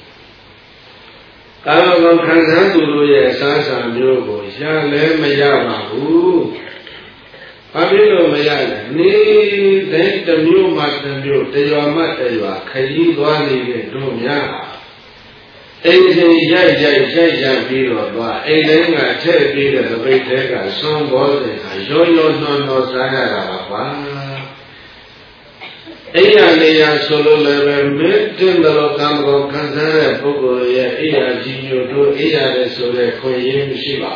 Speaker 1: ကာမကောင်းခံစားသူတို့ရဲ့အစားအစာမျိုးကိုရလည်းမရပါဘူးဘာဖြစ်လို့မရလဲနေတဲ့တမျိုးမှတမျိုးတရွာမှတရွာခရီးသွားနေတဲ့တို့များအိမ်စဉ်ရိုက်ပြီးတော့သွားအိမ်တိုင်းကထည့်ပြီးတဲ့သပိတ်တဲကဆွမ်းဘောတဲ့ကရောနှောစားရတာပါကွာအိယာနေရာဆိုလို့လည်းပဲမင်းတင်တော်ကံကောခံစားတဲ့ပုဂ္ဂိုလ်ရဲ့အိယာကြီးမျိုးတို့အိယာတဲ့ဆိုတဲ့ခွင့်ရင်းမရှိပါ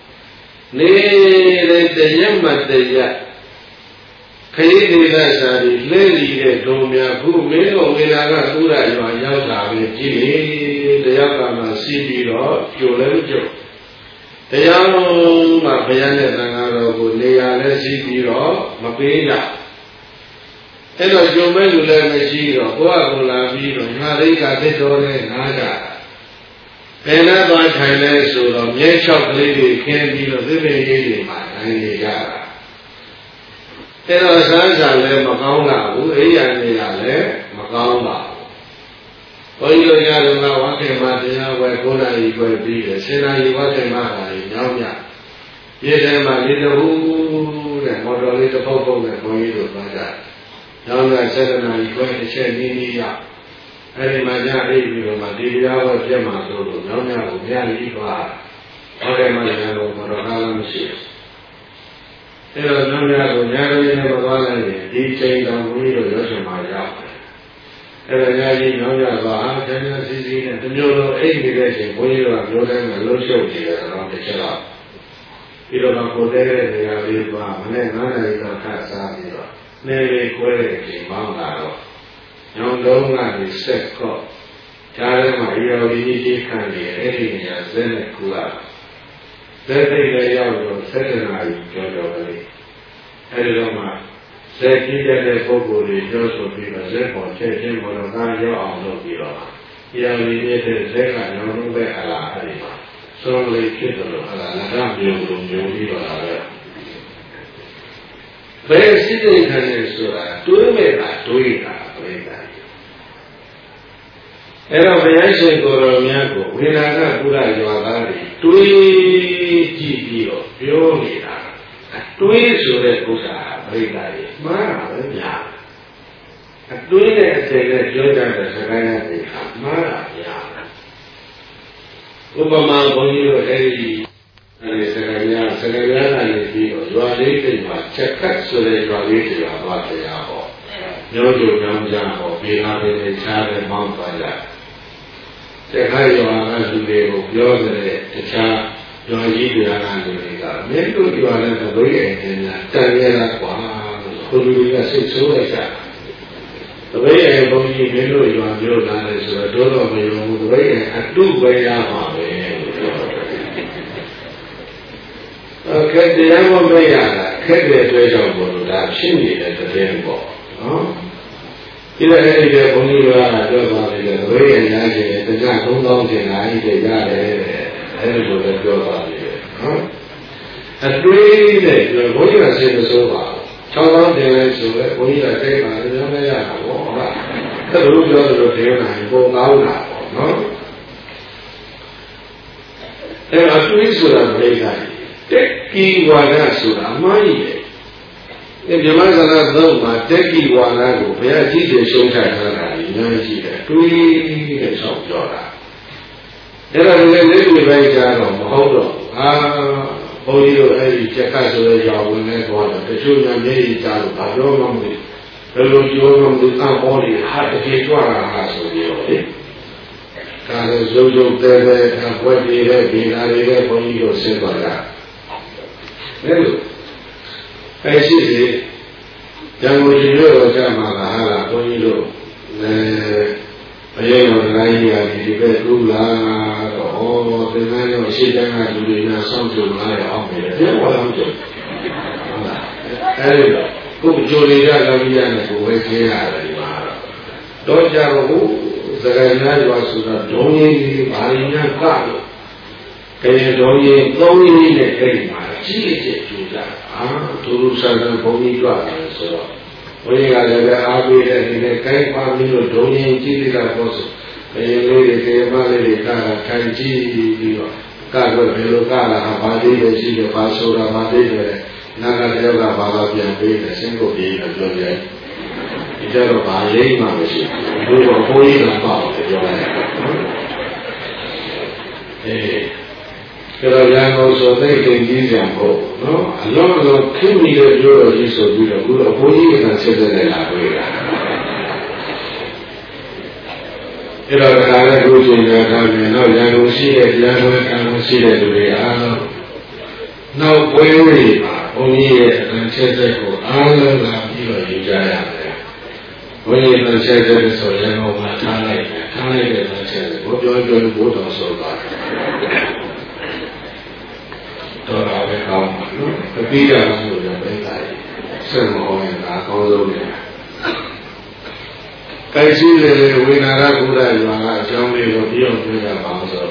Speaker 1: နေတဲ့တရက်မှတရက်ခရီးဒေသစာတွေလဲလီတဲ့ဒုံများခုမင်းတို့ဝေလာကသုရရွာရောက်တာပဲကြည့်လေတရားကမှစီးပြီးတော့ကြိုလည်းကြိုတရားလုံးမှာဘုရားနဲ့သံဃာတော်ကိုနေရာလဲစီးပြီးတော့မပေးကြအဲ့တော့ကြုံမဲ့လူလည်းမရှိတော့ကိုယ့်အကူလာပြီးတော့ငါရိကသစ်တော်နဲ့ငါးကြဘယ်နဲ့သွားထိုင်လဲဆိုတော့မြဲလျှောက်ကလေးတွေခင်းပြီးတော့သစ်ပင်ကြီးတွေမှာနိုင်နေကြတာအဲ့တော့ဆန်းဆန်လည်းမကောင်းတာဘူးအိယာနေတာလည်းမကောင်းပါဘူးဘုန်းကြီးတို့ရတော့ဝါခေမတရားဝဲ9နာရီခွဲပြီးတယ်10နာရီဝါခေမဟာကြီးညောင်းညပြည်ထဲမှာလေတဟူးတဲ့မော်တော်လေးတစ်ပုတ်ပုတ်နဲ့ဘုန်းကြီးတို့သွားကြတယ်ညောင်းည7နာရီခွဲတစ်ချက်နီးနီးရအဲ့ဒီမှာညအိပ်ပြီးတော့မှဒီတရားတော်ပြတ်မှာဆိုလို့ညောင်းညကိုမြတ်လီသွားဟုတ်တယ်မလားလို့မော်တော်ကားလည်းမရှိဘူးအဲ့တော့ညောင်းညကိုညရင်းနဲ့မသွားနိုင်ရင်ဒီချိန်တော်ဘုန်းကြီးတို့ရွှေရှင်မှာရောက်တယ်အဲ့ဒါညာကြီးညောင်းညသွားအားကျန်းစီစီနဲ့တမျိုးလုံးအိပ်နေတဲ့ချိန်ဘုန်းကြီးတို့ကမျိုးတိုင်းမှာလှုပ်ရှုပ်နေတယ်တော့တစ်ချက်တော့ပြီးတော့ကိုတဲတဲ့နေရာလေးသွားမနေ့9နာရီတော့ခတ်စားပြီးတော့နေလေးခွဲတဲ့အချိန်ပေါင်းလာတော့ညောင်းလုံးကနေဆက်ကော့ကြားထဲမှာအရော်ကြီးခံနေအဲ့ဒီနေရာဇက်နဲ့ကူလာဇက်သိလည်းရောက်တော့7နာရီကျော်ပဲလေအဲ့ဒီတော့မှဇက်ကြီးတဲ့ပုဂ္ဂိုလ်တွေပြောဆိုပြီးတော့ဇက်ပေါ်ချက်ချင်းဘောတော့ကားရောက်အောင်လုပ်ပြီးတော့အရော်ကြီးတဲ့ဇက်ကညောင်းလုံးပဲအလားအဲ့ဒီမှာဆုံးလေးဖြစ်တော့အလားလက်ရပြုံပြီးတော့လည်းဘယ်စိတ်ခံနေဆိုတာတွေးမဲ့တာတွေးတာပဲအဲ့တော့ဘုရားရှင်ကိုယ်တော်များကိုဝေလာကပုရရွာသားတွေတွေးကြည့်ပြီးတော့ပြောနေတာတွေးဆိုတဲ့ဥစ္စာပြိတ္တာကြီးမှားတာပဲများတွေးတဲ့အချိန်နဲ့ပြောကြတဲ့စကားတွေမှားတာများဥပမာဘုန်းကြီးတို့အဲဒီစကားများကနေပြီးတော့ရွာလေးတွေမှာချက်ခတ်ဆိုတဲ့ရွာလေးတွေသွားတရားဟောညောကြုံညောင်းကြဟောဘေးဟာတွေချားတဲ့မောင်းသွားကြတခါရွာကလူတွေကိုပြောတဲ့တခြားရွာကြီးတွေကလူတွေကမင်းတို့ရွာနဲ့ဘယ်လိုရဲ့အင်းများတန်ရတာကွာလို့ကိုလူတွေကစိတ်ဆိုးလိုက်ကြတပည့်ရဲ့ဘုန်းကြီးမင်းတို့ရွာပြောလာတယ်ဆိုတော့တော့မယုံဘူးတပည့်ရဲ့အတုပဲရပါပဲခက်တရားမမရတာခက်တဲ့အတွက်ကြောင့်ဘုလို့ဒါဖြစ်နေတဲ့တည်းပေါ့နော်ဒီလိုအဲ့ဒီဘုန်းကြီးကပြောသွားတယ်တပည့်ရဲ့ညာကျင်တရား3000ကျင်လာပြီတဲ့ရတယ်အဲ့ဒီလိုပဲပြောသွားတယ်နော်အတွေ့နဲ့ဘုန်းကြီးကစိတ်မဆိုးပါ6000တင်လဲဆိုတော့ဘုန်းကြီးကတိတ်ပါလည်းမရတာပေါ့ဟုတ်လားအဲ့လိုပြောသလိုတင်နိုင်ပုံကောင်းတာပေါ့နော်အဲ့အတွေ့ဆိုတာပြိဿတက်ကီဝါဒဆိုတာအမှားကြီးတယ်ဒီမြမစကားသုံးမှာတက်ကီဝါဒကိုဘုရားကြီးတွေရှုံးချထားတာအများကြီးတယ်တွေးတဲ့ဆောက်ပြောတာအဲ့ဒါလည်းလက်တွေ့ပိုင်းကြတော့မဟုတ်တော့ဘုန်းကြီးတို့အဲ့ဒီချက်ခတ်ဆိုတဲ့ရောင်ဝင်နေတော့တချို့ညာမျက်ရည်ကြားလို့ဘာပြောမှမသိဘယ်လိုပြောမှမသိအဘောလေးဟာတကယ်ကြွတာဟာဆိုပြီးတော့လေဒါလည်းရုပ်ရုပ်တဲတဲအပွဲပြေတဲ့ဒီနာတွေလည်းဘုန်းကြီးတို့စဉ်းပါတာအဲ့လိုအဲ့ရှိစီရန်ကုန်ကြီးတို့ကြမှာလားဘုန်းကြီးတို့အရေးတော်တိုင်းကြီးဒီဘက်ကူလာတော့သင်္ကန်းရောရှေ့တန်းကလူတွေများစောင့်ကြလာရအောင်ပဲပြန်လာအောင်ကြဟုတ်လားအဲဒီတော့ကိုကြိုတွေကလည်းပြရတယ်ကိုပဲခင်းရတယ်ဒီမှာတော့ကြတော့စကားများရွာဆိုတာဒုံရင်းကြီးဘာရင်းများကလို့ကဲဒုံရင်းသုံးရင်းနဲ့အဲ့ဒီမှာကြီးကြီးကျူတာသူတို့ဆန္ဒဘုံကြီးကြွတယ်ဆိုတော့ဘုရားကလည်းအားပေးတဲ့ဒီနဲ့ကိုင်းပါပြီးတော့ဒုံရင်ကြည့်လိုက်တာပေါ့ဆိုဘယ်လိုလေးတွေမလေးတွေကထိုင်ကြည့်ပြီးတော့ကတော့ဘယ်လိုကလာဘာလေးတွေရှိတယ်ဘာဆိုတာဘာလေးတွေနာကတယောက်ကဘာသာပြန်ပေးတယ်စင်ကိုပြေးတော့ပြောပြဒီကြတော့ဘာလေးမှမရှိဘူးဘုရားဘုန်းကြီးကပေါ့ပြောရတယ်ကြောရံကိုဆိုသိတင်ကြီးကြံဖို့နော်အလုံးစုံခင်မိတဲ့ပြောတော်ကြီးဆိုပြီးတော့ဘုရားဘုန်းကြီးကဆက်တဲ့လာတွေ့တာအဲ့တော့ဒါလည်းကိုယ်ကျင်ရတာပြန်တော့ရံကိုရှိတဲ့တရားတော်ကံကိုရှိတဲ့လူတွေအားလုံးနောက်ပွဲတွေမှာဘုန်းကြီးရဲ့အတန်ချက်ချက်ကိုအားလုံးလာပြီးတော့ယူကြရတယ်ဘုန်းကြီးရဲ့ချက်ချက်ဆိုရံကိုမှထားလိုက်တဲ့ချက်ကိုပြောဘုတော်ဆိုပါတော့ဒါပဲကောင်းပါနော်အပြီးရအောင်လို့ပြောပေးတာဆက်မအောင်ရင်ဒါအကောင်းဆုံးလေကိုက်ရှိလေဝိနာရဘုရားရွာကအကြောင်းလေးကိုပြောပြရအောင်ဆို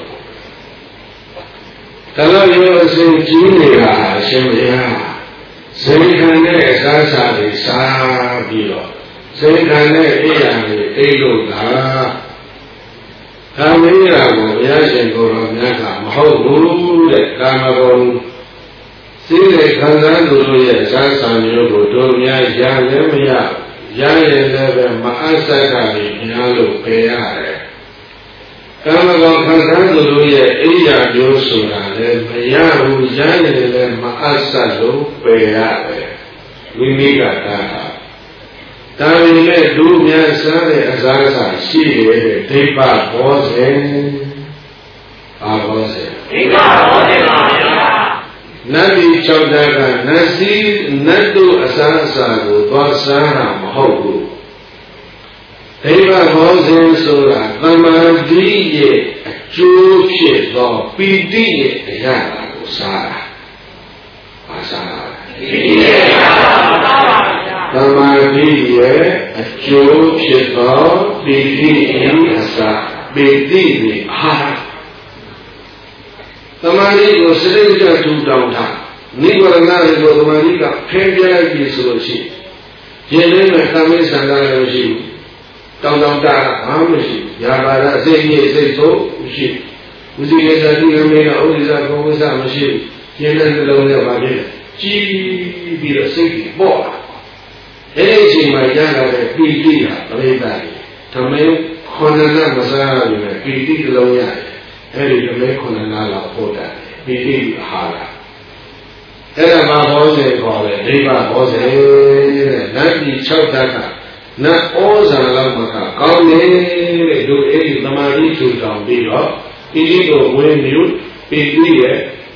Speaker 1: ဒါတော့ရောအစဉ်ကြီးနေတာအရှင်ဘုရားဇေခံတဲ့အစားအစာတွေစားပြီးတော့ဇေခံတဲ့အိယာတွေအိတ်လို့သာဒါမင်းရာကိုဘုရားရှင်ကိုယ်တော်မြတ်ကမဟုတ်ဘူးတဲ့ကာမဂုဏ်စိတ်နဲ့ခံစားသူတို့ရဲ့ဇာတ်ဆံမျိုးကိုတို့များရလည်းမရရရင်လည်းပဲမအပ်ဆက်တာကြီးများလို့ပယ်ရတယ်ကာမဂုဏ်ခံစားသူတို့ရဲ့အိယာမျိုးဆိုတာလည်းမရဘူးရရင်လည်းမအပ်ဆက်လို့ပယ်ရတယ်ဝိမိကတာဟာဒါပေမဲ့လူများစားတဲ့အစားအစာရှိတယ်ဒိဗ္ဗဘောဇဉ်အာဘောဇဉ်ဒိဗ္ဗဘောဇဉ်ပါဗျာနတ်ဒီ6ဓာတ်ကနတ်စီနတ်တို့အစားအစာကိုသွားစားတာမဟုတ်ဘူးဒိဗ္ဗဘောဇဉ်ဆိုတာသမာဓိရဲ့အကျိုးဖြစ်သောပီတိရဲ့အရာကိုစားတာဘာစားတာပီတိရဲ့အရာကိုစားတာသမာဓိရဲ့အကျိုးဖြစ်သောပိဋိအစာပိဋိနိအာသမာဓိကိုစရိကြထူတောင်းတာနိဗ္ဗာန်ကိုသမာဓိကဖယ်ပြလိုက်ပြီဆိုလို့ရှိရင်ရင်းနဲ့သမေသံဃာလည်းမရှိဘူးတောင်းတာဘာမှမရှိရာဘာရအစိတ်ကြီးစိတ်ဆိုးမရှိဝိဇိကေသတိရမေနဥဒိသဘုဝိသမရှိရင်းနဲ့လုံးနဲ့ပါဖြစ်ကြီးပြီးတော့စိတ်ကြီးပေါ့လာအဲ့ဒီအချိန်မှာရလာတဲ့ပီတိဟာပရိသတ်သမင်းခွန်နမစားရမယ်ပီတိလုံးရတယ်အဲ့ဒီသမင်းခွန်နလောက်ပို့တယ်ပီတိအာဟာရအဲ့ဒါမှာဘောဇေခေါ်တယ်ဒိဗ္ဗဘောဇေတဲ့နတ်ပြည်6ဓာတ်ကနတ်ဩဇာလောက်မကကောင်းတယ်တဲ့တို့အဲ့ဒီသမာဓိထူထောင်ပြီးတော့ပီတိကိုဝင်ပြီးပီတိရဲ့အ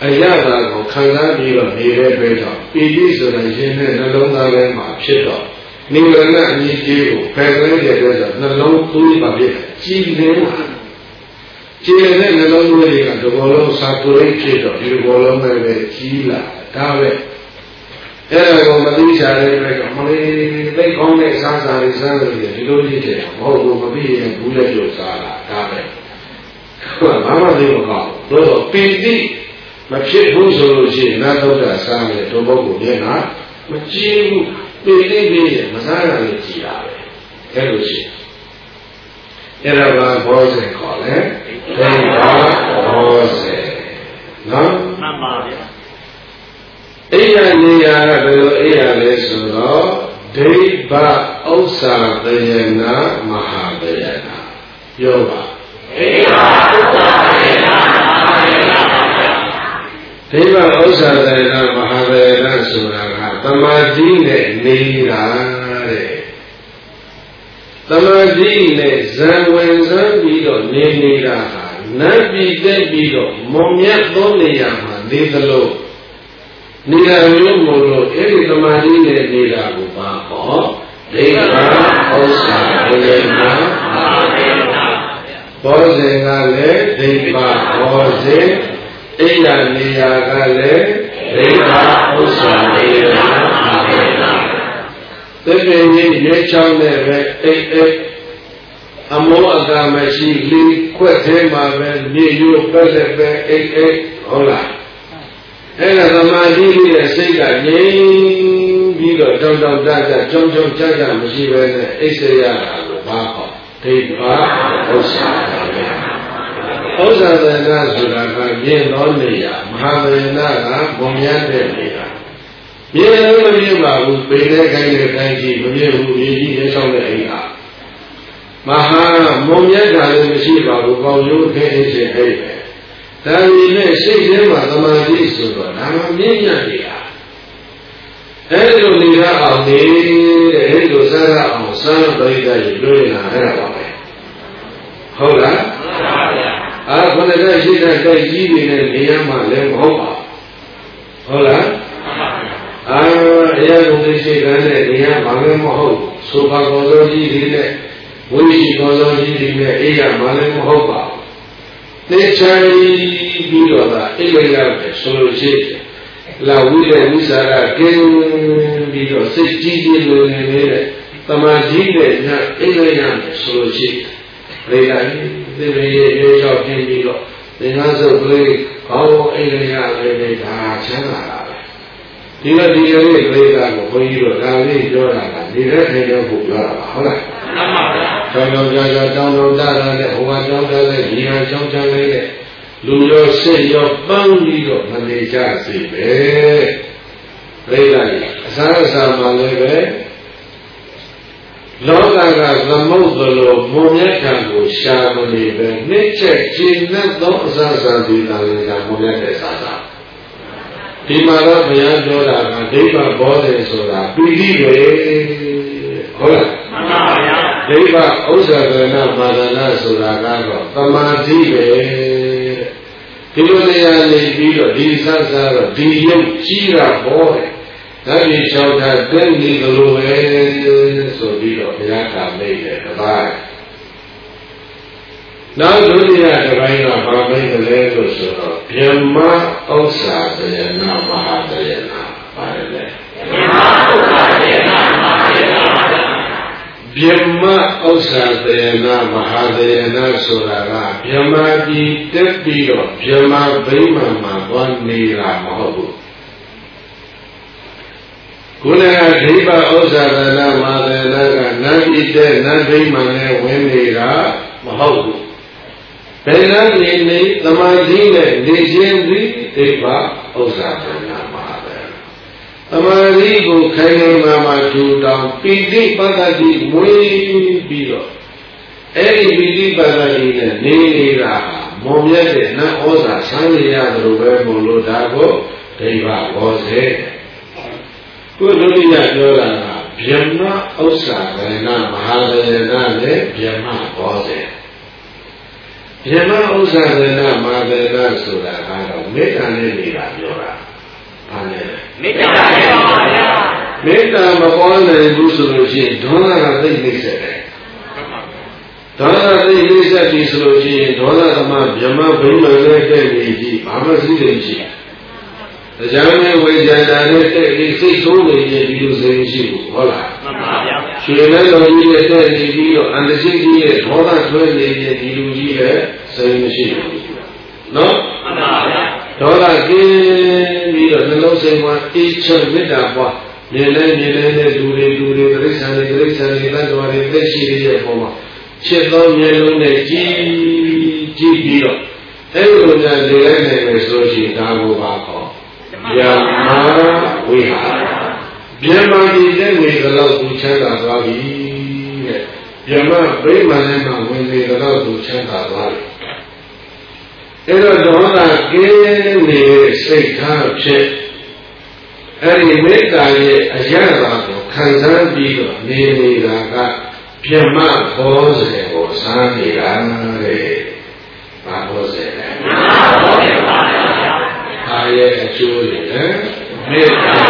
Speaker 1: အရသာကိုခံစားပြီးတော့နေတဲ့အတွက်ကြောင့်ပီတိဆိုတဲ့ရှင်နဲ့နှလုံးသားထဲမှာဖြစ်တော့နိဗ္ဗာန်အမြင့်ကြီးကိုဖယ်လိုက်တဲ့အတွက်ကြောင့်နှလုံးသွင်းပါဖြစ်ကြည်လင်လာကြည်လင်တဲ့နှလုံးသွင်းတွေကဒီဘောလုံးစာပုရိဖြစ်တော့ဒီဘောလုံးပဲကြီးလာဒါပဲအဲ့ဒါကိုမသိချတဲ့အတွက်ကြောင့်မလေးသိကောင်းတဲ့စားစာတွေစားလို့ဒီလိုကြီးတယ်မဟုတ်ဘူးမပြီးရင်ဘူးလက်ပြုတ်စားတာဒါပဲဘာမှသိမကောင်းဘူးတော့ပီတိမဖြစ်ဘူးဆိုလို့ရှိရင်နတ်သုဒ္ဓစားမယ်ဒုပုဂ္ဂိုလ်မျက်နှာမကြည့်ဘူးပိဋိပိရမစားရလို့ကြည်တာပဲအဲ့လိုရှိအဲ့ဒါကဘောဇဉ်ခေါ်လဲဒိဋ္ဌဘောဇဉ်နော်မှန်ပါဗျာအိယာနေရာကဘယ်လိုအိယာလဲဆိုတော့ဒိဋ္ဌဥစ္စာတယနာမဟာတယနာပြောပါဒိဋ္ဌဥစ္စာတယနာမဟာတယနာဒိဋ္ဌဥစ္စာတယနာမဟာတယနာဆိုတာကသမာဓိနဲ့နေတာတဲ့သမာဓိနဲ့ဇံဝင်စမ်းပြီးတော့နေတာဟာနတ်ပြည်တက်ပြီးတော့မုံမြတ်သောနေရာမှာနေသလိုနေတာမျိုးမို့လို့အဲ့ဒီသမာဓိနဲ့နေတာကိုပါဟောဒိဋ္ဌဥစ္စာတယနာမဟာတယနာဘောဇဉ်ကလည်းဒိဋ္ဌဘောဇဉ်အိယာနေရာကလည်းဒိဋ္ဌဥစ္စာတယနာမဟာတယနာသစ္စာကြီးရွေးချောင်းတဲ့ပဲအိအမောအကာမရှိလီခွက်သေးမှာပဲမြေရိုးပက်လက်ပဲအိဟုတ်လားအဲ့ဒါသမာဓိရဲ့စိတ်ကငြိမ်ပြီးတော့တောင်းတကြကြုံကြမရှိပဲနဲ့အိတ်စေရတာလို့ဘာဟောဒိဋ္ဌဥစ္စာပဲဥစ္စာတယနာဆိုတာကမြင့်သောနေရာမဟာတယနာကဘုံမြတ်တဲ့နေရာမြင့်လို့မမြင့်ပါဘူးပေတဲ့ခိုင်းတဲ့ခိုင်းကြီးမမြင့်ဘူးမြေကြီးရဲ့ဆောင်တဲ့အိမ်ဟာမဟာမုံမြတ်တာလည်းမရှိပါဘူးပေါင်းရိုးခဲအိမ်ရှင်အိမ်ပဲဒါပေမဲ့စိတ်ထဲမှာသမာဓိဆိုတော့ဒါမှမြင့်မြတ်နေတာအဲဒီလိုနေရအောင်နေတဲ့အဲဒီလိုစားရအောင်စားပရိသတ်ကြီးတွေ့နေတာအဲ့ဒါပါပဲဟုတ်လားမှန်ပါဗျာခုနကရှိတဲ့တိုက်ကြီးနေတဲ့နေရာမှာလည်းမဟုတ်ပါဟုတ်လားမှန်ပါဗျာအရာကုန်သိရှိတဲ့နေရာမှာလည်းမဟုတ်ဆိုပါကောသောကြီးတွေနဲ့ဝိရှိကောသောကြီးတွေနဲ့အိယာမှာလည်းမဟုတ်ပါသိချာပြီးတော့ကအိယာရတယ်ဆိုလို့ရှိရင်လာဝိတဲ့ဝိစာရကင်းပြီးတော့စိတ်ကြီးကြီးလိုနေတဲ့သမာဓိနဲ့ညအိယာရတယ်ဆိုလို့ရှိရင်လေလိုက်ဒီလိုရေချောက်ပြင်းပြီးတော့သင်္ကန်းစုပ်ကလေးခေါင်းအိယာရတယ်ဒါချမ်းသာတာပဲဒီလိုဒီလိုလေးကလေးကကိုဘုန်းကြီးတို့ဒါလေးပြောတာကဒီရက်ထိုင်တော့ကိုပြောတာပါဟုတ်လားမှန်ပါဗျာကျောင်းတောင်းတာတဲ့ဟိုကကျောင်းသားတဲ့ညီဟာကျောင်းချလိုက်တဲ့လူရောစိတ်ရောပန်းပြီးတော့မနေကြစေပဲပြိဿကြီးအစားအစာမှလည်းပဲလောကကသမုဒ္ဒလောမုံမြတ်ထံကိုရှာမနေပဲနှစ်ချက်ရှင်းနဲ့သောအစားအစာဒီသာလည်းကမုံမြတ်တဲ့စားစားဒီမှာတော့ဘုရားပြောတာကဒိဋ္ဌဘောဇဉ်ဆိုတာပီတိပဲဟုတ်လားမှန်ပါဗျာဒိဋ္ဌဥစ္စာကရဏပါဒနာဆိုတာကတော့သမာဓိပဲဒီလိုနေရာနေပြီးတော့ဒီစမ်းစားတော့ဒီရုပ်ကြီးတာဘောတယ်ဒါကြီးချောက်တာတဲ့ဒီလိုပဲဆိုပြီးတော့ဘုရားကမိတ်တယ်တပတ်နောက်ဒုတိယတစ်ပိုင်းကဘာမိတ်လဲလို့ဆိုတော့ဗြဟ္မဥစ္စာတယနာမဟာတယနာပါတယ်လေဗြဟ္မဥစ္စာတယနာမဟာတယနာဗြဟ္မဥစ္စာတယနာမဟာတယနာဆိုတာကဗြဟ္မပြည်တက်ပြီးတော့ဗြဟ္မဗိမာန်မှာသွားနေတာမဟုတ်ဘူးခုနကဒိဗ္ဗဥစ္စာတယနာမဟာတယနာကနတ်ပြည်တက်နတ်ဗိမာန်နဲ့ဝင်နေတာမဟုတ်ဘူးဘယ်နဲ့နေသမာဓိနဲ့နေခြင်းပြီးဒိဗ္ဗဥစ္စာတယနာမဟာတယနာသမာဓိကိုခိုင်ခိုင်မာမာထူထောင်ပိဋိပတ်သတိမွေးပြီးတော့အဲ့ဒီပိဋိပတ်သတိနဲ့နေနေတာမုံမြတ်တဲ့နတ်ဩဇာဆန်းရရတယ်လို့ပဲမို့လို့ဒါကိုဒိဗ္ဗဘောဇဉ်ကိုဒုတိယပြောတာကဗြဟ္မဥစ္စာကရဏမဟာတယနာနဲ့ဗြဟ္မဘောဇဉ်ယမဥစ္စာဒနာမာဒနာဆိုတာကတော့မေတ္တာနဲ့နေတာပြောတာဘာလဲမေတ္တာနဲ့ပါဗျာမေတ္တာမပေါ်နိုင်ဘူးဆိုလို့ရှိရင်ဒေါသကသိနေစေတယ်ဒေါသသိနေစေပြီဆိုလို့ရှိရင်ဒေါသသမဗြဟ္မဘိမနဲ့တဲ့နေကြီးဘာမှသိတယ်ရှိတရားနဲ့ဝိဇ္ဇာနဲ့တဲ့ဒီစိတ်ဆိုးနေရင်ဒီလိုစိတ်ရှိဘူးဟုတ်လားမှန်ပါဗျာရှင်လည်းတော်ကြီးနဲ့တဲ့နေပြီးတော့အန္တစိတ်ကြီးရဲ့ဒေါသဆွဲနေရင်ဒီလူကြီးလည်းစိတ်မရှိဘူးနော်မှန်ပါဗျာဒေါသကင်းပြီးတော့နှလုံးစိတ်မှာအေးချမ်းမေတ္တာပွားမြင်လဲတဲ့လူတွေတိရစ္ဆာန်တွေသတ္တဝါတွေသက်ရှိရဲ့ပုံမှာချစ်သောမျက်လုံးနဲ့ကြည့်ပြီးတော့အဲ့လိုများနေလိုက်နိုင်မယ်ဆိုရှင်ဒါကိုပါခေါ်ဗျာမာဝိဟာဗျာမာဒီတဲ့ဝေကတော့သူချမ်းသာသွားပြီတဲ့ဗျာမာဗိမာန်နဲ့မှဝင်နေတော့သူချမ်းသာသွားပြီအဲ့တော့ဒေါသကင်းနေတဲ့စိတ်ထားဖြစ်အဲ့ဒီမေတ္တာရဲ့အရသာကိုခံစားပြီးတော့နေနေတာကပြမဘောဇေကိုစားနေတာတဲ့ဘာဘောဇေလဲဘောဇေပါဗျာအားရဲ့အကျိုးတွေနဲ့မေတ္တာ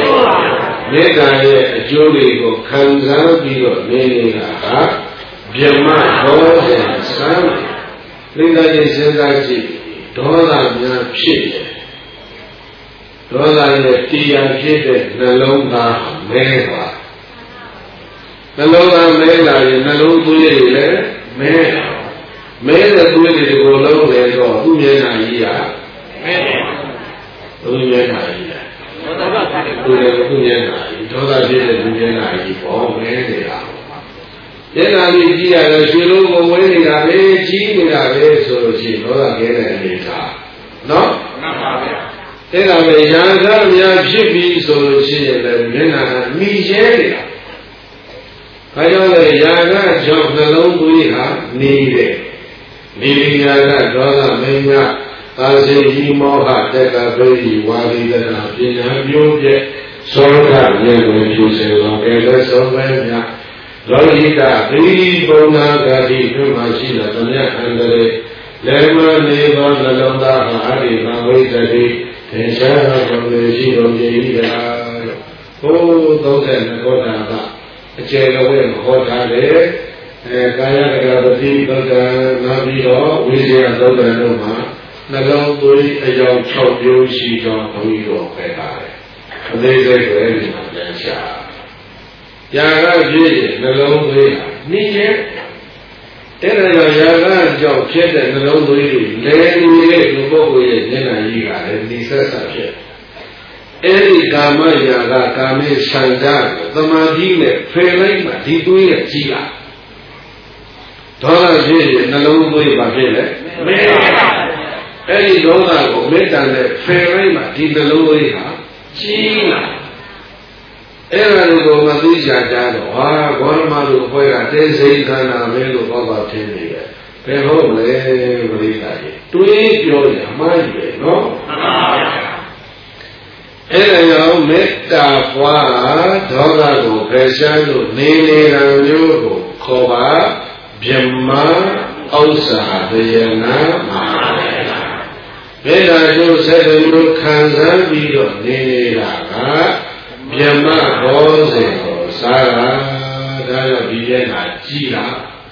Speaker 1: ရဲ့အကျိုးတွေကိုခံစားပြီးတော့နေနေတာကပြမဘောဇေစားလိမ္မာခြင်းစဉ်းစားကြည့်ဒေါသများဖြစ်တယ်ဒေါသရဲ့တရားဖြစ်တဲ့နှလုံးသားမဲပါနှလုံးသားမဲလာရင်နှလုံးသွေးတွေလည်းမဲတဲ့သွေးတွေကိုလုံးလေတော့သူ့မျက်နှာကြီးကမဲတယ်သူ့မျက်နှာကြီးကသူ့မျက်နှာကြီးဒေါသဖြစ်တဲ့သူ့မျက်နှာကြီးပေါ်မဲနေတာမျက်နှာကြီးကြည့်ရတယ်ရွှေလုံးကိုဝဲနေတာပဲကြီးနေတာပဲဆိုလို့ရှိရင်ဒေါသကဲတဲ့အနေထားနော်မှန်ပါဗျာအဲ့ဒါပဲရာဂများဖြစ်ပြီးဆိုလို့ရှိရင်လည်းမျက်နှာကမိရဲနေတာ။ဘာကြောင့်လဲရာဂကြောင့်နှလုံးသွေးဟာနေတယ်။နေရာကဒေါသမင်းကသာစေကြီးမောဟတက်ကပိဋိဝါဒီတနာပညာမျိုးပြည့်သောကမြဲကိုဖြူစေသောကဲလက်ဆုံးပဲများလောဟိတသီပုံနာဂတိပြုမှရှိတဲ့တမြတ်အန္တရေလည်းမနေသောနှလုံးသားဟာအရိမဝိတ္တိသင်္ချာတော်လေရှိတော်ကြည်ရာဟိုး32ခေါ်တာကအကျေတော်ဝဲမဟောထားတယ်ကာယကရပတိပကနာပြီးတော့ဝိဇ္ဇာသုတ်တန်တို့မှာနှလုံးသွေးအယောင်6မျိုးရှိတော်ဘုန်းကြီးတော်ပဲပါတယ်အသေးစိတ်ပဲဒီမှာပြန်ချရာဂဖြစ်ရင်နှလုံးသွေးဟာနှိရဲ့အဲ့ဒါကြောင့်ရာဂကြောင့်ဖြစ်တဲ့နှလုံးသွေးတွေလည်းနေတဲ့လူပုဂ္ဂိုလ်ရဲ့ဉာဏ်နာကြီးကလည်းဒီဆက်ဆက်ဖြစ်အဲ့ဒီကာမရာဂကာမေဆန္ဒကိုသမာဓိနဲ့ဖယ်လိုက်မှဒီသွေးရဲ့ကြီးလာဒေါသဖြစ်ရင်နှလုံးသွေးဘာဖြစ်လဲမေတ္တာအဲ့ဒီဒေါသကိုမေတ္တာနဲ့ဖယ်လိုက်မှဒီနှလုံးသွေးဟာကြီးလာအဲ့ဒါကိုမသိချာကြတော့ဟာဘောရမတို့ဖွဲ့ကတေစိခန္ဓာပဲလို့ဘောပါထင်နေတယ်ဘယ်ဟုတ်လဲပရိသတ်ကြီးတွေးပြောရအမှားကြီးပဲနော်မှန်ပါဗျာအဲ့ဒါကြောင့်မေတ္တာပွားဒေါသကိုဖယ်ရှားလို့နေနေတာမျိုးကိုခေါ်ပါဗြဟ္မာဥစ္စာတယနာမဟာမေတ္တာကျိုးဆက်တဲ့မျိုးခံစားပြီးတော့နေနေတာကဗြဟ္မဘောဇေကိုစားတာဒါကြောင့်ဒီရဲ့ကကြီးတာ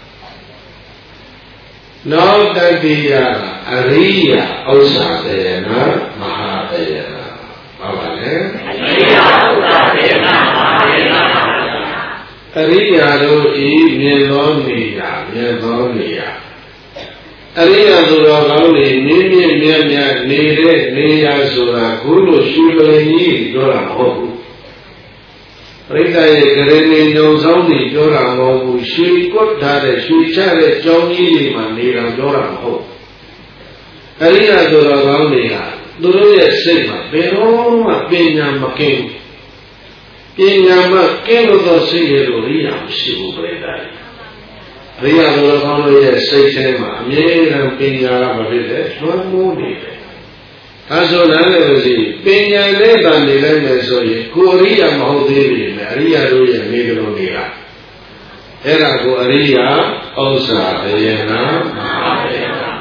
Speaker 1: နောက်တတိယအရိယဥစ္စာတယနာမဟာတယနာဘာပါလဲအရိယဥစ္စာတယနာမဟာတယနာအရိယတို့ဤမြင်သောနေရာမြင်သောနေရာအရိယဆိုတော့ကောင်းနေမြင့်နေတဲ့နေရာဆိုတာခုလိုရှုလင်းကြီးပြောတာမဟုတ်ဘူးပရိသတ်ရဲ့ဂရဏီညုံဆောင်နေပြောတာမဟုတ်ဘူးရွှေကွတ်ထားတဲ့ရွှေချတဲ့ကြောင်းကြီးတွေမှာနေတာပြောတာမဟုတ်အရိယာဆိုတော်ကောင်းတွေကသူတို့ရဲ့စိတ်မှာဘယ်တော့မှပညာမကင်းပညာမကင်းလို့တော့စိတ်ရလို့ရိယာမရှိဘူးပရိသတ်အရိယာဆိုတော်ကောင်းတို့ရဲ့စိတ်ထဲမှာအမြဲတမ်းပညာကမဖြစ်တဲ့လွှမ်းမိုးနေတယ်ဒါဆိုလည်းလို့ရှိပညာနဲ့တန်နေလိုက်မယ်ဆိုရင်ကိုအရိယာမဟုတ်သေးပြီလေအရိယာတို့ရဲ့နေကြလို့နေတာအဲ့ဒါကိုအရိယာဥစ္စာတယနာမဟာတယနာ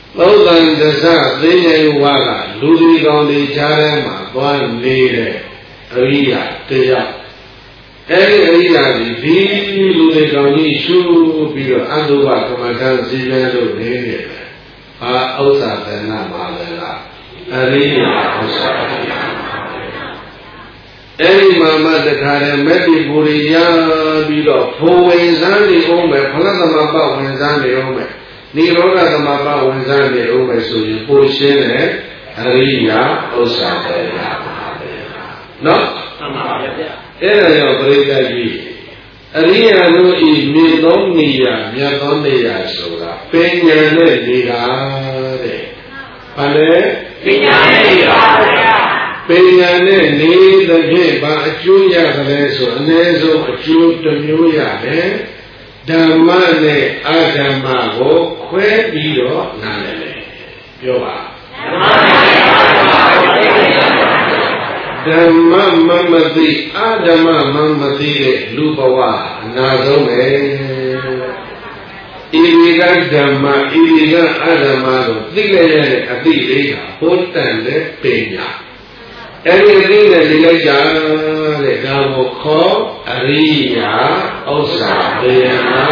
Speaker 1: သုတ်တန်တဆသိဉ္ဇေဝါကလူဒီကောင်ဒီကြားထဲမှာသွားနေတဲ့အရိယာတရားအဲဒီအရိယာဒီလူဒီကောင်ကြီးရှုပြီးတော့အတုပကမ္မထစီမံလို့နေနေတယ်ဟာဥစ္စာသနာမှာလည်းလားအရိယာဥစ္စာအဲဒီမှာမှတခါတည်းမေတ္တိပူရိယပြီးတော့ဘုံဝင်စားနေအောင်ပဲဖလသမပဝင်စားနေအောင်ပဲနိရောဓသမပဝင်စားနေအောင်ပဲဆိုရင်ပိုရှင်းတဲ့အရိယာဥစ္စာတရားပါပဲနော်မှန်ပါဗျာအဲ့ဒါကြောင့်ပရိသတ်ကြီးအရိယာတို့ဤမြေသောနေရာမြတ်သောနေရာဆိုတာပညာနဲ့နေတာတဲ့ဘာလဲပညာနဲ့နေတာဗျာပညာနဲ့နေတဲ့ဖြင့်ဘာအကျိုးရကြလဲဆိုအနည်းဆုံးအကျိုးတစ်မျိုးရတယ်ဓမ္မနဲ့အဓမ္မကိုခွဲပြီးတော့နားလည်မယ်ပြောပါဓမ္မမသိအဓမ္မမသိတဲ့လူဘဝအနာဆုံးပဲဣရိကဓမ္မဣရိကအဓမ္မကိုသိလိုက်ရတဲ့အသိလေးဟာဘုတ္တန်တဲ့ပညာအဲ့ဒီအသိနဲ့သိလိုက်ကြတဲ့ဒါကိုခေါ်အရိယာဥစ္စာပညာ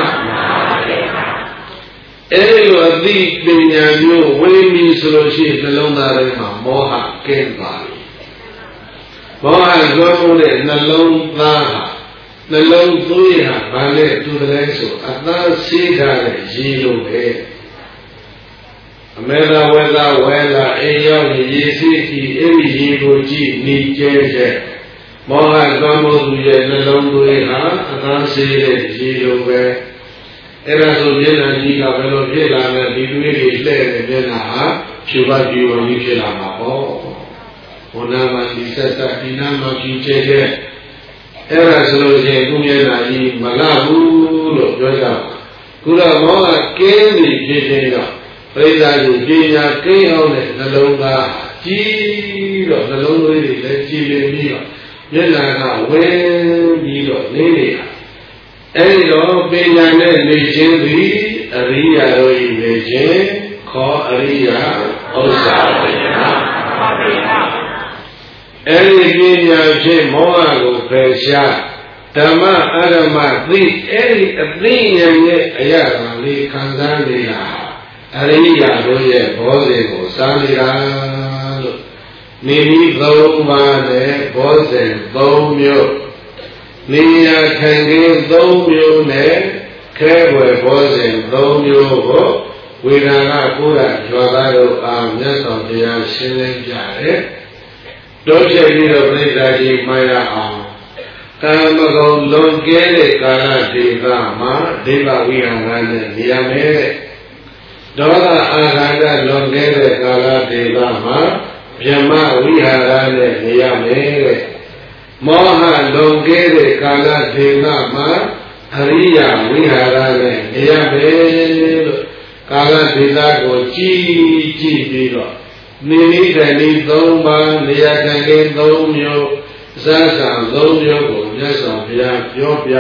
Speaker 1: အဲ့ဒီလိုအသိပညာမျိုးဝိမိဆိုလို့ရှိရင်နှလုံးသားထဲမှာမောဟကင်းသွားပြီမောဟဇောမှုတဲ့နှလုံးသားဟာနှလုံးသွေးဟာဘာလဲတူတယ်ဆိုအသားစီးထားတဲ့ရေလိုပဲအမေသာဝေသာဝဲလာအိမ်ရောက်ရေစီးကြည့်အဲ့ဒီရေကိုကြည့်နေကျဲတဲ့မောဟဇောမှုသူရဲ့နှလုံးသွေးဟာအသားစီးတဲ့ရေလိုပဲအဲ့ဒါဆိုမျက်နှာကြီးကဘယ်လိုဖြစ်လာလဲဒီသွေးတွေလှဲ့တဲ့မျက်နှာဟာဖြူပါပြေဝင်ပြီးဖြစ်လာမှာပေါ့ဘုနာမဒီဆက်ဆက်ဒီနာမကြီးကျဲတဲ့အဲ့ဒါဆိုလို့ရှိရင်သူမျက်နှာကြီးမလှဘူးလို့ပြောကြပါခုတော့မောဟကင်းပြီဖြစ်ခြင်းကြောင့်ပရိသတ်ကြီးပညာကင်းအောင်တဲ့နှလုံးသားကြီးတော့နှလုံးသွေးတွေလည်းကြည်လင်ပြီးတော့မျက်နှာကဝဲပြီးတော့နေနေတာအဲဒီတော့ပညာနဲ့နေခြင်းသည်အရိယာတို့၏နေခြင်းခေါ်အရိယာဥစ္စာပညာပါဘုရားအဲဒီပညာဖြင့်မောဟကိုဖယ်ရှားဓမ္မအဓမ္မသိအဲဒီအသိဉာဏ်ရဲ့အရာလေးခံစားနေတာအရိယာတို့ရဲ့ဘောဇဉ်ကိုစားနေတာလို့နေပြီးသုံးပါးနဲ့ဘောဇဉ်သုံးမျိုးနေရာခံခြင်းသုံးမျိုးနဲ့ခဲွယ်ဘောဇဉ်သုံးမျိုးကိုဝေဒနာကိုယ်ကကျွာသားတို့အားမြတ်စွာဘုရားရှင်းလင်းပြတယ်တို့ဖြစ်ပြီးတော့ပြိဿာကြီးမှားရအောင်ကာမဂုဏ်လွန်ကဲတဲ့ကာလဒေသမှာဒေဝဝိဟာရနဲ့နေရမယ်ဒေါသအာဃာတလွန်ကဲတဲ့ကာလဒေသမှာဗြဟ္မဝိဟာရနဲ့နေရမယ်မောဟလွန်ကဲတဲ့ကာလဒေသမှာအရိယဝိဟာရနဲ့နေရမယ်လို့ကာလဒေသကိုကြည့်ပြီးတော့နိမိတ်တိုင်ဒီ၃ပါးနေရာခံခြင်း၃မျိုးအစစံ၃မျိုးကိုမြတ်စွာဘုရားပြောပြ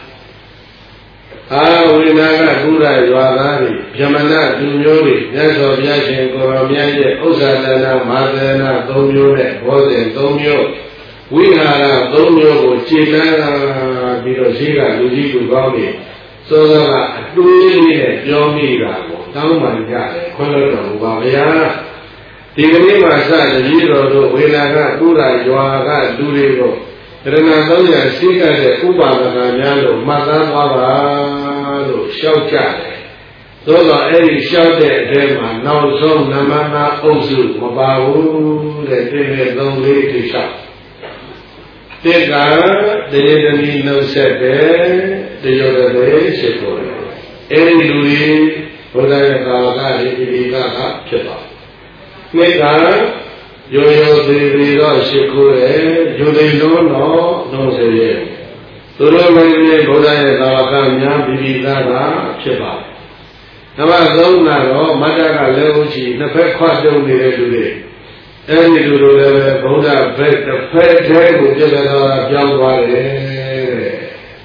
Speaker 1: အာဝိနာကကုရရွာသားတွေဗြဟ္မဏလူမျိုးတွေမြတ်စွာဘုရားရှင်ကိုရောမြတ်ရဲ့ဥစ္စာတနာမာသနာ၃မျိုးနဲ့ဘောဇဉ်၃မျိုးဝိဟာရ၃မျိုးကိုခြေလန်းပြီးတော့ရှိကလူကြီးလူကောင်းတွေစောစောကအတွေးလေးနဲ့ပြောမိတာကိုတောင်းပန်ကြတယ်ခွင့်လွှတ်တော်မူပါဗျာဒီကနေ့မှာစတတိတော်တို့ဝေလာကကုရရွာကလူတွေကိုတရဏ300ရှိကတဲ့ဥပါဒနာများလို့မှတ်သားသွားပါလို့ရှောက်ကြတယ်သို့တော့အဲ့ဒီရှောက်တဲ့အထဲမှာနောက်ဆုံးနမနာအုပ်စုမပါဘူးတဲ့ဒီနေ့3 4ထိရှောက်တေကတေတမီနှုတ်ဆက်တယ်တယောတည်းရှိကိုယ်အဲ့ဒီလူတွေဘုရားရဲ့ကာလကဒီဒီကဖြစ်သွားမေတ္တာရိုးရိုးသေးသေးတော့ရှိခိုးတယ်ယူသိလုံးတော့နှုတ်စေရဲ့သူတို့လည်းဘုရားရဲ့ကာလကများဒီဒီကဖြစ်ပါတယ်နံပါတ်3ကတော့မတ္တကလည်းဟုတ်ချီနှစ်ဖက်ခွတ်တုံနေတဲ့လူတွေအဲဒီလူတို့လည်းဘုရားဘက်တစ်ဖက်တည်းကိုပြည့်စုံတာပြောင်းသွားတယ်တဲ့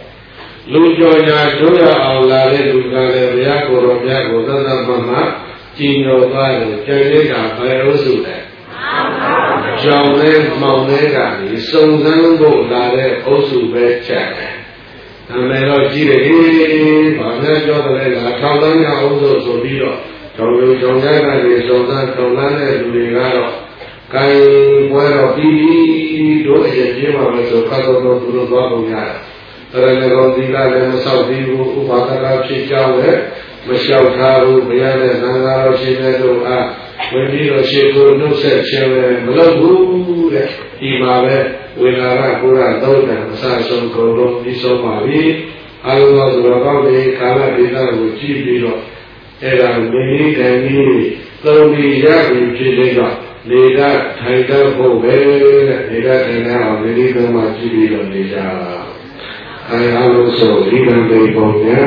Speaker 1: လူကြော်ညာတို့ရအောင်လာတဲ့လူကလည်းဘုရားကိုယ်တော်မြတ်ကိုသတ်သတ်မှတ်မှ chỉ nhiều qua rồi chơi lấy cả phải ở số này trong lên mong lấy cả thì sông sang bộ là để ở số về chạy thằng này nó chỉ để bảo nó cho thằng này là thao lắng nhau ở số đi rồi trong cái này thì trong lắng này tụi đi ra rồi cái quay rồi đi đối với gì mà mình số khác nó tụi nó có không nhá rồi này còn đi ra này mà sau đi u phát ra chuyện trao đấy mà sau thao bây giờ này năng ra chuyện này đâu à mình đi rồi chuyện của nó sẽ chuyện này mà lâu đủ đấy đi mà về về là ra cô ra đâu này sao xong cầu đông đi xong mà đi ai mà rồi có về cả là đi ra rồi chi đi rồi thế là mình đi đến đi lâu đi ra thì chuyện đấy rồi đi ra thay ra bộ về đi ra thay ra họ đi đâu mà chi đi rồi đi ra ai alo số đi làm về bộ nhá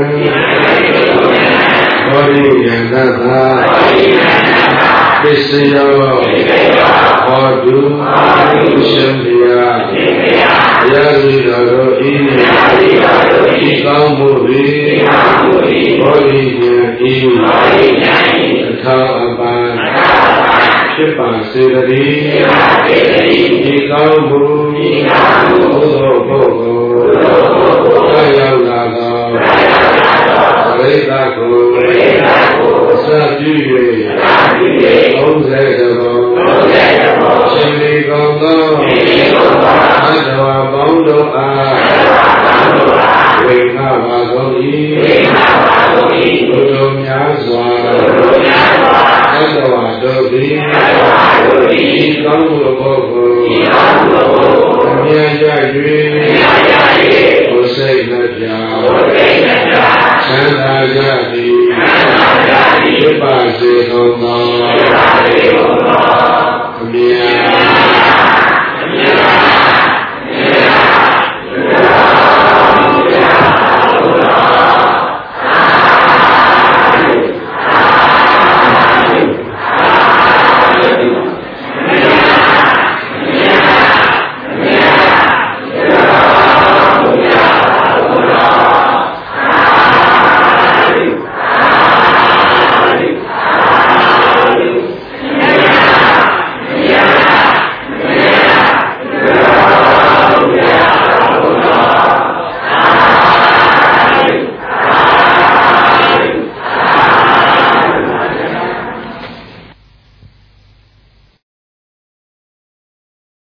Speaker 1: có đi nhận ra ta biết sao họ đúng xem dia ya gì rồi đi cao một đi có đi nhà đi thao bàn xếp bàn xe đi cao một cái giàu là lấy ta cô sa duy ông dễ rồi xin đi con đó anh đồ bóng đồ về na và con đi đồ nhá xòa anh đồ đồ đi con đồ cô nhà gia duy